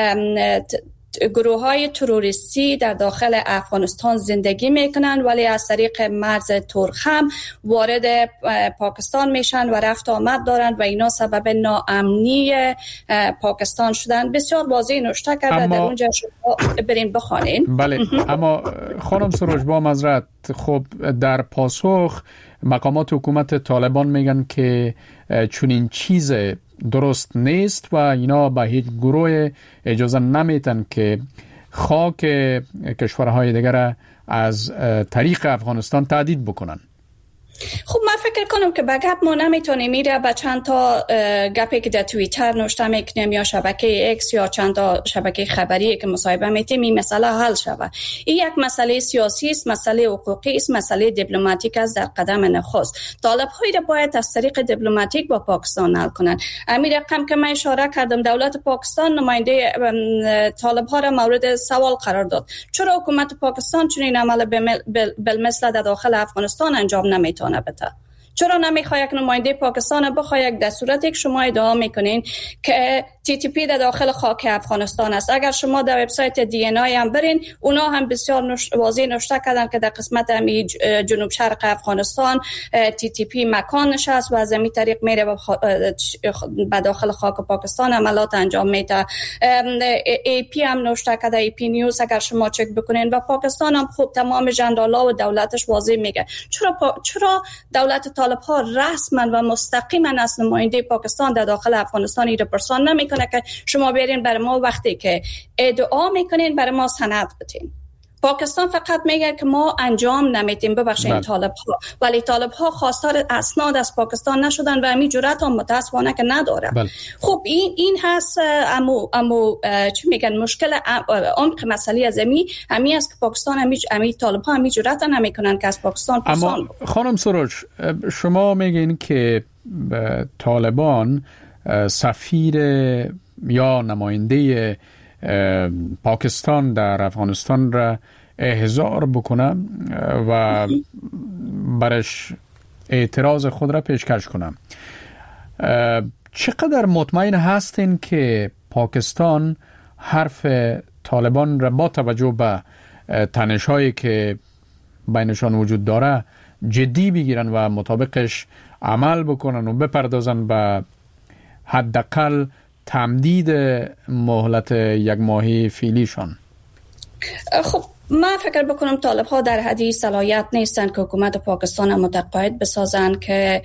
گروه های تروریستی در داخل افغانستان زندگی میکنن ولی از طریق مرز ترک هم وارد پاکستان میشن و رفت آمد دارن و اینا سبب ناامنی پاکستان شدن. بسیار واضح نوشته کرده در اونجا، شما برین بخوانین. بله، اما خانم سروش با معذرت، خب در پاسخ مقامات حکومت طالبان میگن که چنین چیز درست نیست و اینا به هیچ گروه اجازه نمیتن که خاک کشورهای دیگر از طریق افغانستان تهدید بکنن. خب من فکر کنم که به گپ ما نمیتونیم میره به چند تا گپی که در توییتر نوشته میکنیم یا شبکه ایکس یا چند تا شبکه خبری که مصاحبه میتیم این مسئله حل شود. این یک مسئله سیاسی است، مسئله حقوقی است، مسئله دیپلماتیک است. در قدم نخست طالب هایی را باید از طریق دیپلماتیک با پاکستان حل کنند. امیر رقم که من اشاره کردم، دولت پاکستان نماینده طالب ها را مورد سوال قرار داد. چرا حکومت پاکستان چنین عمل بالمثل در داخل افغانستان انجام نمیتونه بده؟ چرا نمیخواد یک نماینده پاکستان بخواد در صورتی که شما ادعا میکنین که TTP در داخل خاک افغانستان است؟ اگر شما در وبسایت DNI هم برین، اونا هم بسیار واضح نوشته کردن که در قسمت جنوب شرق افغانستان TTP مکان نشست و از این طریق میره به داخل خاک پاکستان عملات انجام میده. AP هم نوشته کرده، AP نیوز اگر شما چک بکنین و پاکستان هم خوب تمام ژنرالا و دولتش واضح میگه. چرا دولت طالب ها رسما و مستقیما از نماینده پاکستان در داخل افغانستان رپرسان نمیکنه که شما برین برای ما وقتی که ادعا میکنین برای ما سند بدین؟ پاکستان فقط میگه که ما انجام نمیدیم ببخشید طالب ها، ولی طالب ها خواستار اسناد از پاکستان نشدن و همین جرأت هم متاسفانه که نداره. خب این هست امو چی میگن مشکل عمق مسئله از همین است که پاکستان همین طالب ها همین جرأت نمیکنن که از پاکستان اما خانم سروش، شما میگین که طالبان سفیر یا نماینده پاکستان در افغانستان را احضار بکنه و برش اعتراض خود را پیشکش کنه. چقدر مطمئن هستین که پاکستان حرف طالبان را با توجه به تنش‌هایی که بینشان وجود داره جدی بگیرن و مطابقش عمل بکنن و بپردازن به حداقل تمدید مهلت یک ماهی فعلیشان؟ خب من فکر بکنم طالب ها در حدی صلاحیت نیستند که حکومت پاکستان متقاعد بسازن که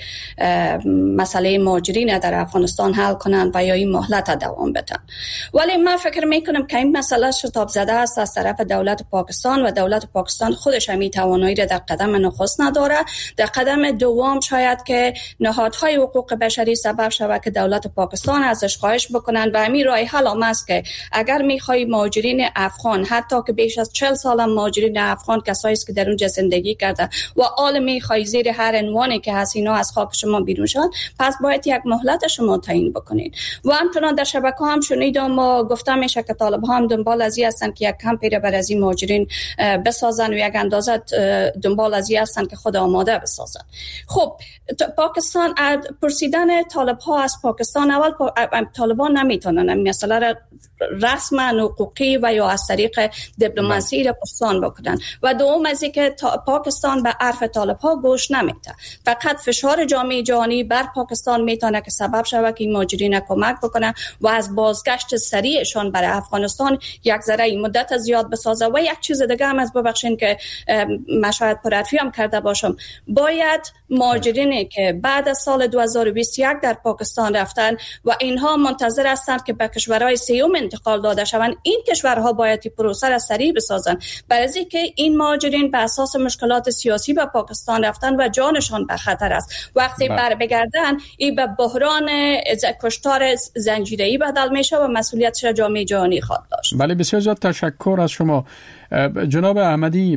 مسئله مهاجرین در افغانستان حل کنند و یا این مهلت دوام بدن. ولی من فکر میکنم که این مسئله شتاب زده است از طرف دولت پاکستان و دولت پاکستان خودش هم توانایی را در قدم نخست نداره. در قدم دوم شاید که نهادهای حقوق بشری سبب شود که دولت پاکستان ازش خواهش بکنند و همین راه حل هم است که اگر میخوای مهاجرین افغان حتی که بیش از 40 سال مهاجرین افغان کسایی است که در اونجا زندگی کرده و عالمی خواهی زیر هر عنوانی که هست اینا از خاک شما بیرون شدن، پس باید یک مهلت شما تعیین بکنید. و همچنان در شبکه هم شنیدم و گفتم میشه که طالب ها هم دنبال از این هستن که یک کمپی را بر از این مهاجرین بسازن و یک اندازه دنبال از این هستن که خود آماده بسازن. خب پاکستان پرسیدن طالب ها از پاکستان، اول طالبان نمیتونن این مسئله را رسما حقوقی و یا از طریق دیپلماسی را پرسان بکنن و دوم از اینکه پاکستان به حرف طالب ها گوش نمیده. فقط فشار جامعه جهانی بر پاکستان میتونه که سبب شود که این مهاجرین کمک بکنه و از بازگشت سریعشان برای افغانستان یک ذره این مدت زیاد بسازه. و یک چیز دیگه هم از ببخشید که من شاید پرحرفی هم کرده باشم، باید مهاجرینی که بعد از سال 2021 در پاکستان رفتن و اینها منتظر هستند که به کشورهای سوم انتقال داده شوند، این کشورها باید پروسه را سریع بسازن، برای اینکه این مهاجرین به اساس مشکلات سیاسی به پاکستان رفتن و جانشان به خطر است. وقتی بر بگردن این به بحران کشتار زنجیره‌ای بدل میشه و مسئولیتش جامعه جهانی خواهد داشت. بله، بسیار زیاد تشکر از شما. جناب احمدی،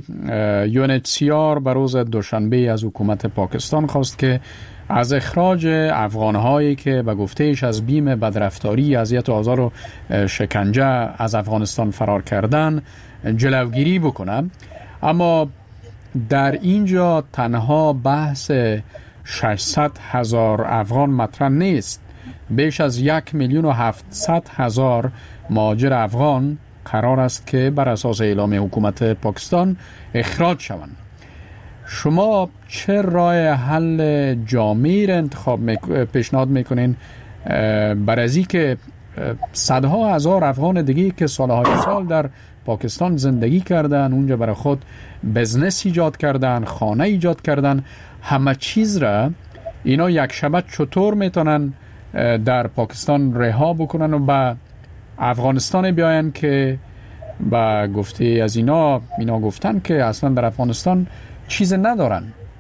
UNHCR به روز دوشنبه از حکومت پاکستان خواست که از اخراج افغان‌هایی که به گفتهش از بیم بدرفتاری، اذیت و آزار و شکنجه از افغانستان فرار کردن جلوگیری بکنه. اما در اینجا تنها بحث 600,000 افغان مطرح نیست. بیش از 1,700,000 مهاجر افغان قرار است که بر اساس اعلام حکومت پاکستان اخراج شوند. شما چه راه حل جامعی را پیشنهاد میکنین برای از اینکه صدها هزار افغان دیگه که سالهای سال در پاکستان زندگی کردن، اونجا برای خود بزنس ایجاد کردن، خانه ایجاد کردن، همه چیز را اینا یک شبه چطور میتونن در پاکستان رها بکنن و به افغانستان بیاین که با گفته از اینا گفتن که اصلا در افغانستان چیز ندارن؟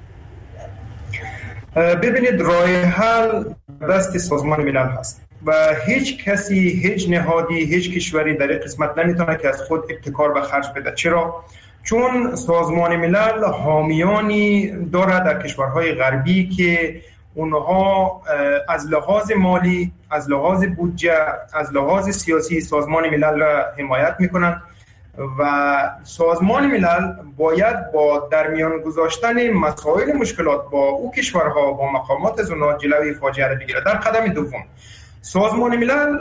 ببینید، راه حل دست سازمان ملل هست و هیچ کسی، هیچ نهادی، هیچ کشوری در این قسمت نمیتونه که از خود ابتکار به خرج بده. چرا؟ چون سازمان ملل حامیانی داره در کشورهای غربی که اونها از لحاظ مالی، از لحاظ بودجه، از لحاظ سیاسی سازمان ملل را حمایت میکنند و سازمان ملل باید با در میان گذاشتن مسائل مشکلات با او کشورها، با مقامات از اونها جلوی فاجعه را بگیره. در قدم دوم، سازمان ملل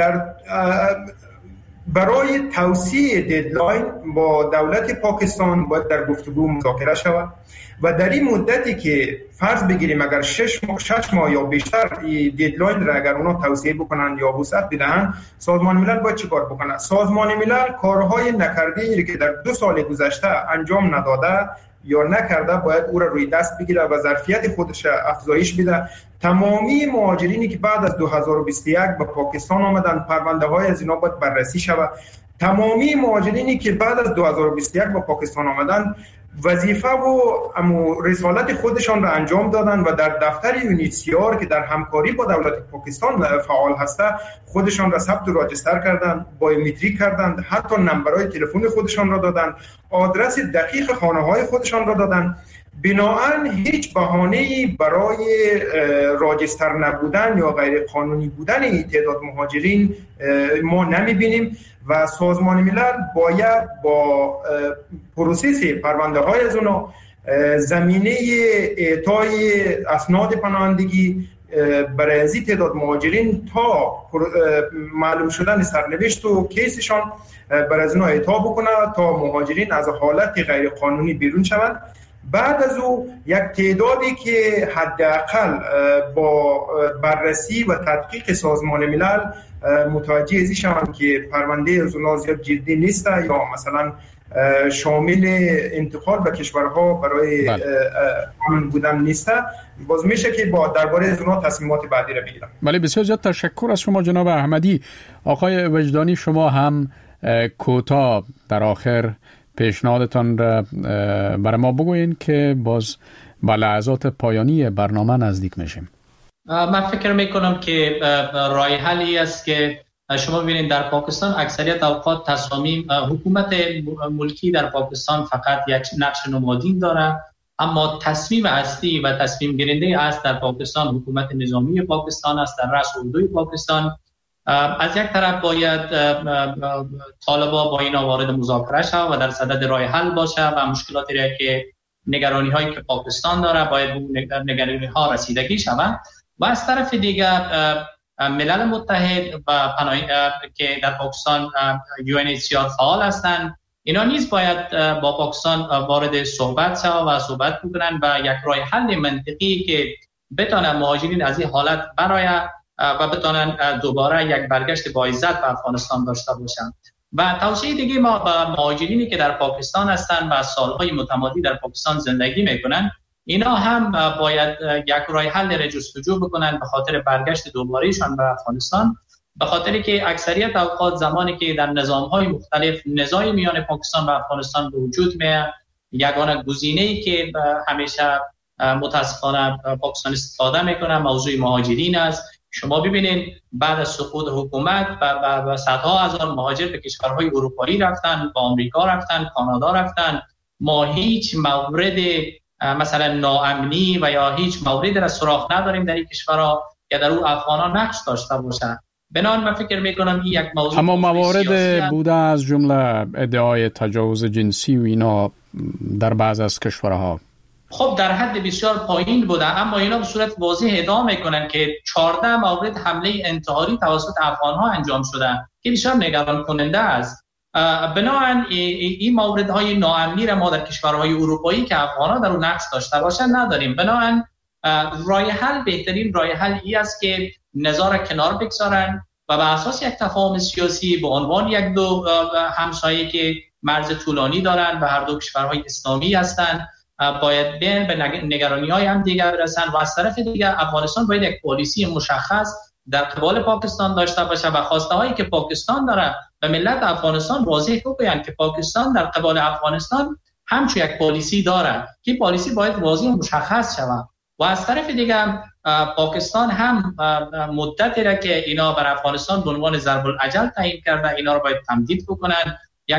برای توسیع ددلاین با دولت پاکستان باید در گفتگو مذاکره شود و در این مدتی که فرض بگیریم اگر 6 ماه یا بیشتر ددلاین را اگر اونا توسیع بکنند یا وسعت بدهند، سازمان ملل باید چیکار بکنه؟ سازمان ملل کارهای نکرده‌ای که در 2 سال گذشته انجام نداده یا نکرده باید او را روی دست بگیره و ظرفیت خودش افزایش بده. تمامی مهاجرینی که بعد از 2021 به پاکستان آمدن، پرونده های از اینا باید بررسی شود. تمامی مهاجرینی که بعد از 2021 با پاکستان آمدن وظیفه و رسالت خودشان را انجام دادن و در دفتر UNHCR که در همکاری با دولت پاکستان فعال هسته خودشان را ثبت و راجستر کردند، بایومتریک کردند، حتی نمبرهای تلفن خودشان را دادند، آدرس دقیق خانه‌های خودشان را دادند. بنابراین هیچ بهانه‌ای برای راجستر نبودن یا غیر قانونی بودن این تعداد مهاجرین ما نمی‌بینیم و سازمان ملل باید با پروسس پرونده‌های از اونا زمینه اعطای اسناد پناهندگی برای از این تعداد مهاجرین تا معلوم شدن سرنوشت و کیسشان برای از اونا اعطا بکنه تا مهاجرین از حالت غیر قانونی بیرون شوند. بعد از او یک تعدادی که حداقل با بررسی و تدقیق سازمان ملل متوجه ازی شوند که پرونده از اونها زیاد جدی نیست یا مثلا شامل انتقال به کشورها برای امن بودن نیست، باز میشه که با درباره از اونها تصمیمات بعدی را بگیرن. بله، بسیار زیاد تشکر از شما جناب احمدی. آقای وجدانی، شما هم کوتاه در آخر پیشنهادتان را برای ما بگوین که باز با لحظات پایانی برنامه نزدیک میشیم. من فکر میکنم که راه حلی است که شما ببینید در پاکستان اکثریت اوقات تصامیم حکومت ملکی در پاکستان فقط یک نقش نمادین داره، اما تصمیم اصلی و تصمیم گیرنده است در پاکستان حکومت نظامی پاکستان است، در رأس اردوی پاکستان. از یک طرف باید طالبان با اینا وارد مذاکره شود و در صدد راه حل باشه و مشکلاتی را که نگرانی هایی که پاکستان داره باید به نگرانی ها رسیدگی شود. و از طرف دیگر ملل متحد و که در پاکستان UNHCR فعال هستند، اینا نیز باید با پاکستان وارد صحبت شود و صحبت بکنن و یک راه حل منطقی که بتونن مهاجرین از این حالت برای و بتونن دوباره یک برگشت با عزت به افغانستان داشته باشند. و توصیه دیگه ما به مهاجرینی که در پاکستان هستند و سالهای متمادی در پاکستان زندگی میکنن، اینا هم باید یک راه حل را جستجو بکنن به خاطر برگشت دوبارهشان به افغانستان، به خاطری که اکثریت اوقات زمانی که در نظام‌های مختلف نزاعی میان پاکستان و افغانستان به وجود میاد، یگانه گزینه‌ای که همیشه متاسفانه پاکستان استفاده میکنه موضوع مهاجرین است. شما ببینید بعد از سقوط حکومت و صدها هزار مهاجر به کشورهای اروپایی رفتن، به آمریکا رفتن، کانادا رفتن. ما هیچ مورد مثلا ناامنی و یا هیچ موردی را سراغ نداریم در این کشورها که در اون افغانان نقش داشته باشند. بنابراین من فکر میکنم این یک موضوع اما موارد بوده از جمله ادعای تجاوز جنسی و اینا در بعض از کشورها خب در حد بسیار پایین بوده، اما اینا به صورت واضح ادعا میکنن که 14 مورد حمله انتحاری توسط افغان‌ها انجام شده که بسیار نگران کننده است. بنابراین این موردهای ناامنی را ما در کشورهای اروپایی که افغان‌ها در اون نقش داشته باشن نداریم. بنابراین راه حل، بهترین راه حل این است که نزاع را کنار بگذارن و به اساس یک تفاهم سیاسی به عنوان یک دو همسایه که مرز طولانی دارن و هر دو کشورهای اسلامی هستند باید بین به نگرانی‌های هم دیگر برسن و از طرف دیگر افغانستان باید یک پالیسی مشخص در قبال پاکستان داشته باشه و خواسته هایی که پاکستان داره و ملت افغانستان واضح بگویند که پاکستان در قبال افغانستان همچون یک پالیسی داره که پالیسی باید واضح و مشخص شود. و از طرف دیگر پاکستان هم مدتی را که اینا بر افغانستان به عنوان ضرب الاجل تعیین کرده اینا رو باید تمدید بکنن.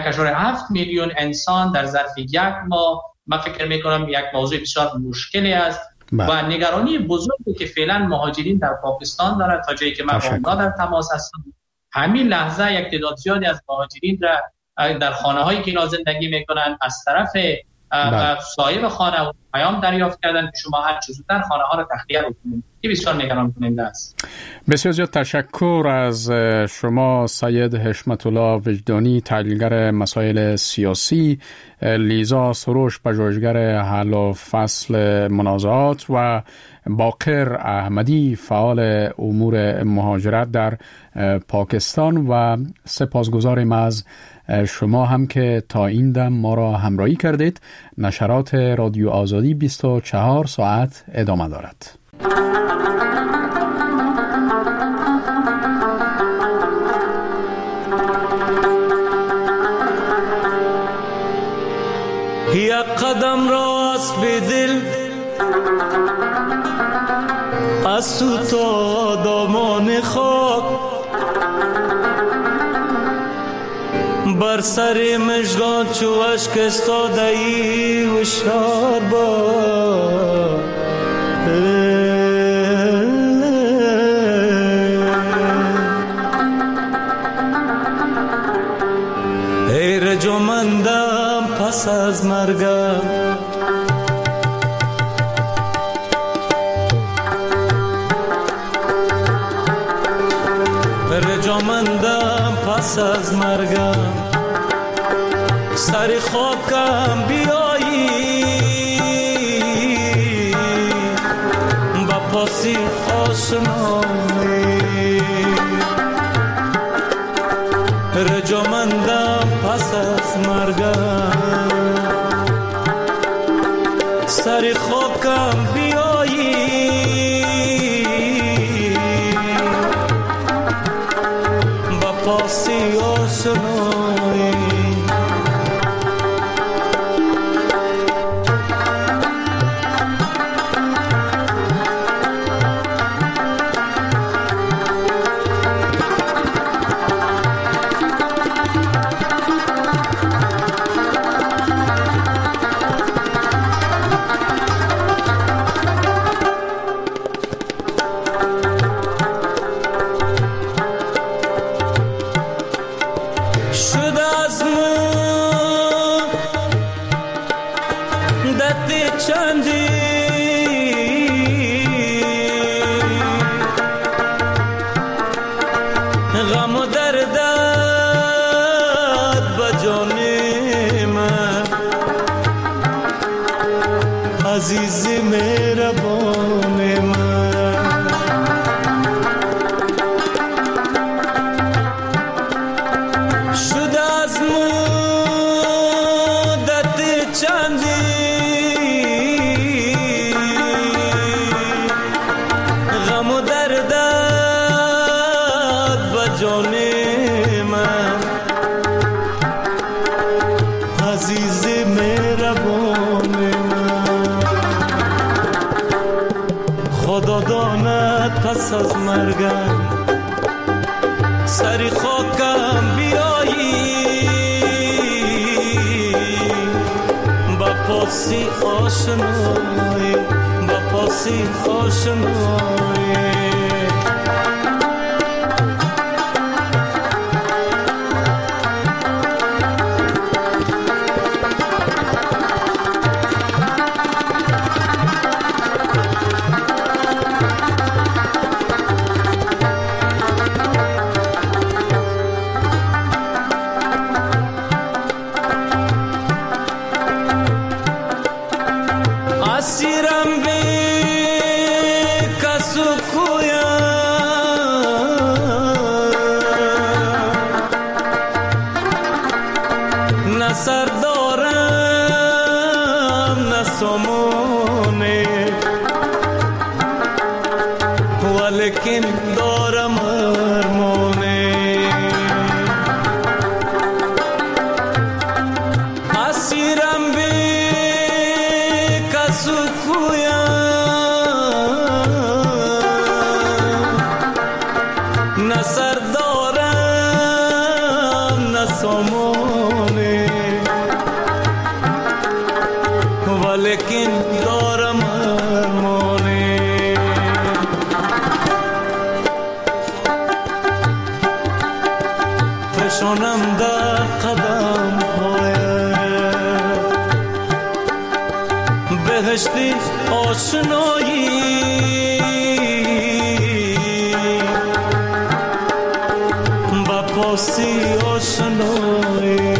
1.7 میلیون انسان در ظرف یک ماه، من فکر میکنم یک موضوع بسیار مشکلی است و نگرانی بزرگی که فعلا مهاجرین در پاکستان دارند. تا جایی که من با اونا در تماس هستم، همین لحظه یک تعداد زیادی از مهاجرین را در خانه‌هایی که اینا زندگی میکنن از طرف صاحب خانه و پیام دریافت کردن که شما هر چه زودتر خانه‌ها را تخلیه بکنید. این بسیار نگران کننده است. بسیار زیاد تشکر از شما سید حشمت الله وجدانی، تحلیلگر مسائل سیاسی، لیزا سروش، پژوهشگر حل و فصل منازعات و باقر احمدی، فعال امور مهاجرت در پاکستان. و سپاسگزاریم از شما هم که تا این دم ما را همراهی کردید. نشرات رادیو آزادی 24 ساعت ادامه دارد. از تو تا دامان خاک بر سر مژگان چو اشک استاده ای هوشیار باش. ای رجامندم پس از مرگم رجامندم پس از مرگم سر خاکم بیایی با پاسی آشنایی رجامندم پس از مرگم سر خاکم بیایی با پاسی آشنایی عزیز مهربان من شد از مدت چندی غم و دردت به جان من عزیز مهربان خدا داند پس از مرگم سری خاکم بیایی با پاسی آشنایی با پاسی آشنایی اسیرم به کسو کویا نه سر دارم نه سامونه ولیکن دارم ارمونه اسیرم به سویا نه سر دارم نه سامونه ولیکن دارم ارمانه فشانم در قدم بهشتی آشنایی با پاسی آشنایی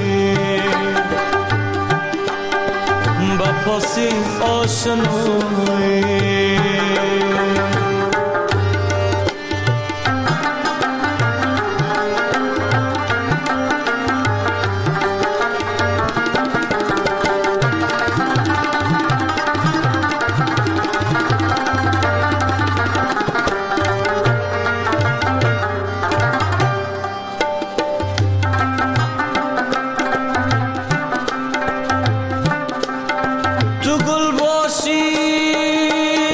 با پاسی آشنایی تو گل باشی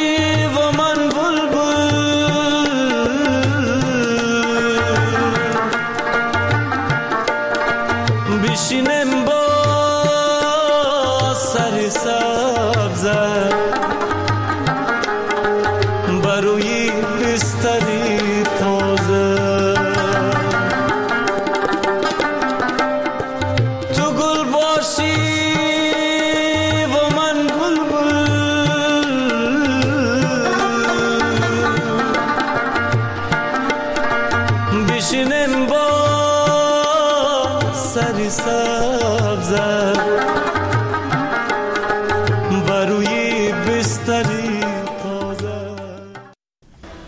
بستری تازه. تو گل باشی و من بلبل، بشینیم با سری سبزه.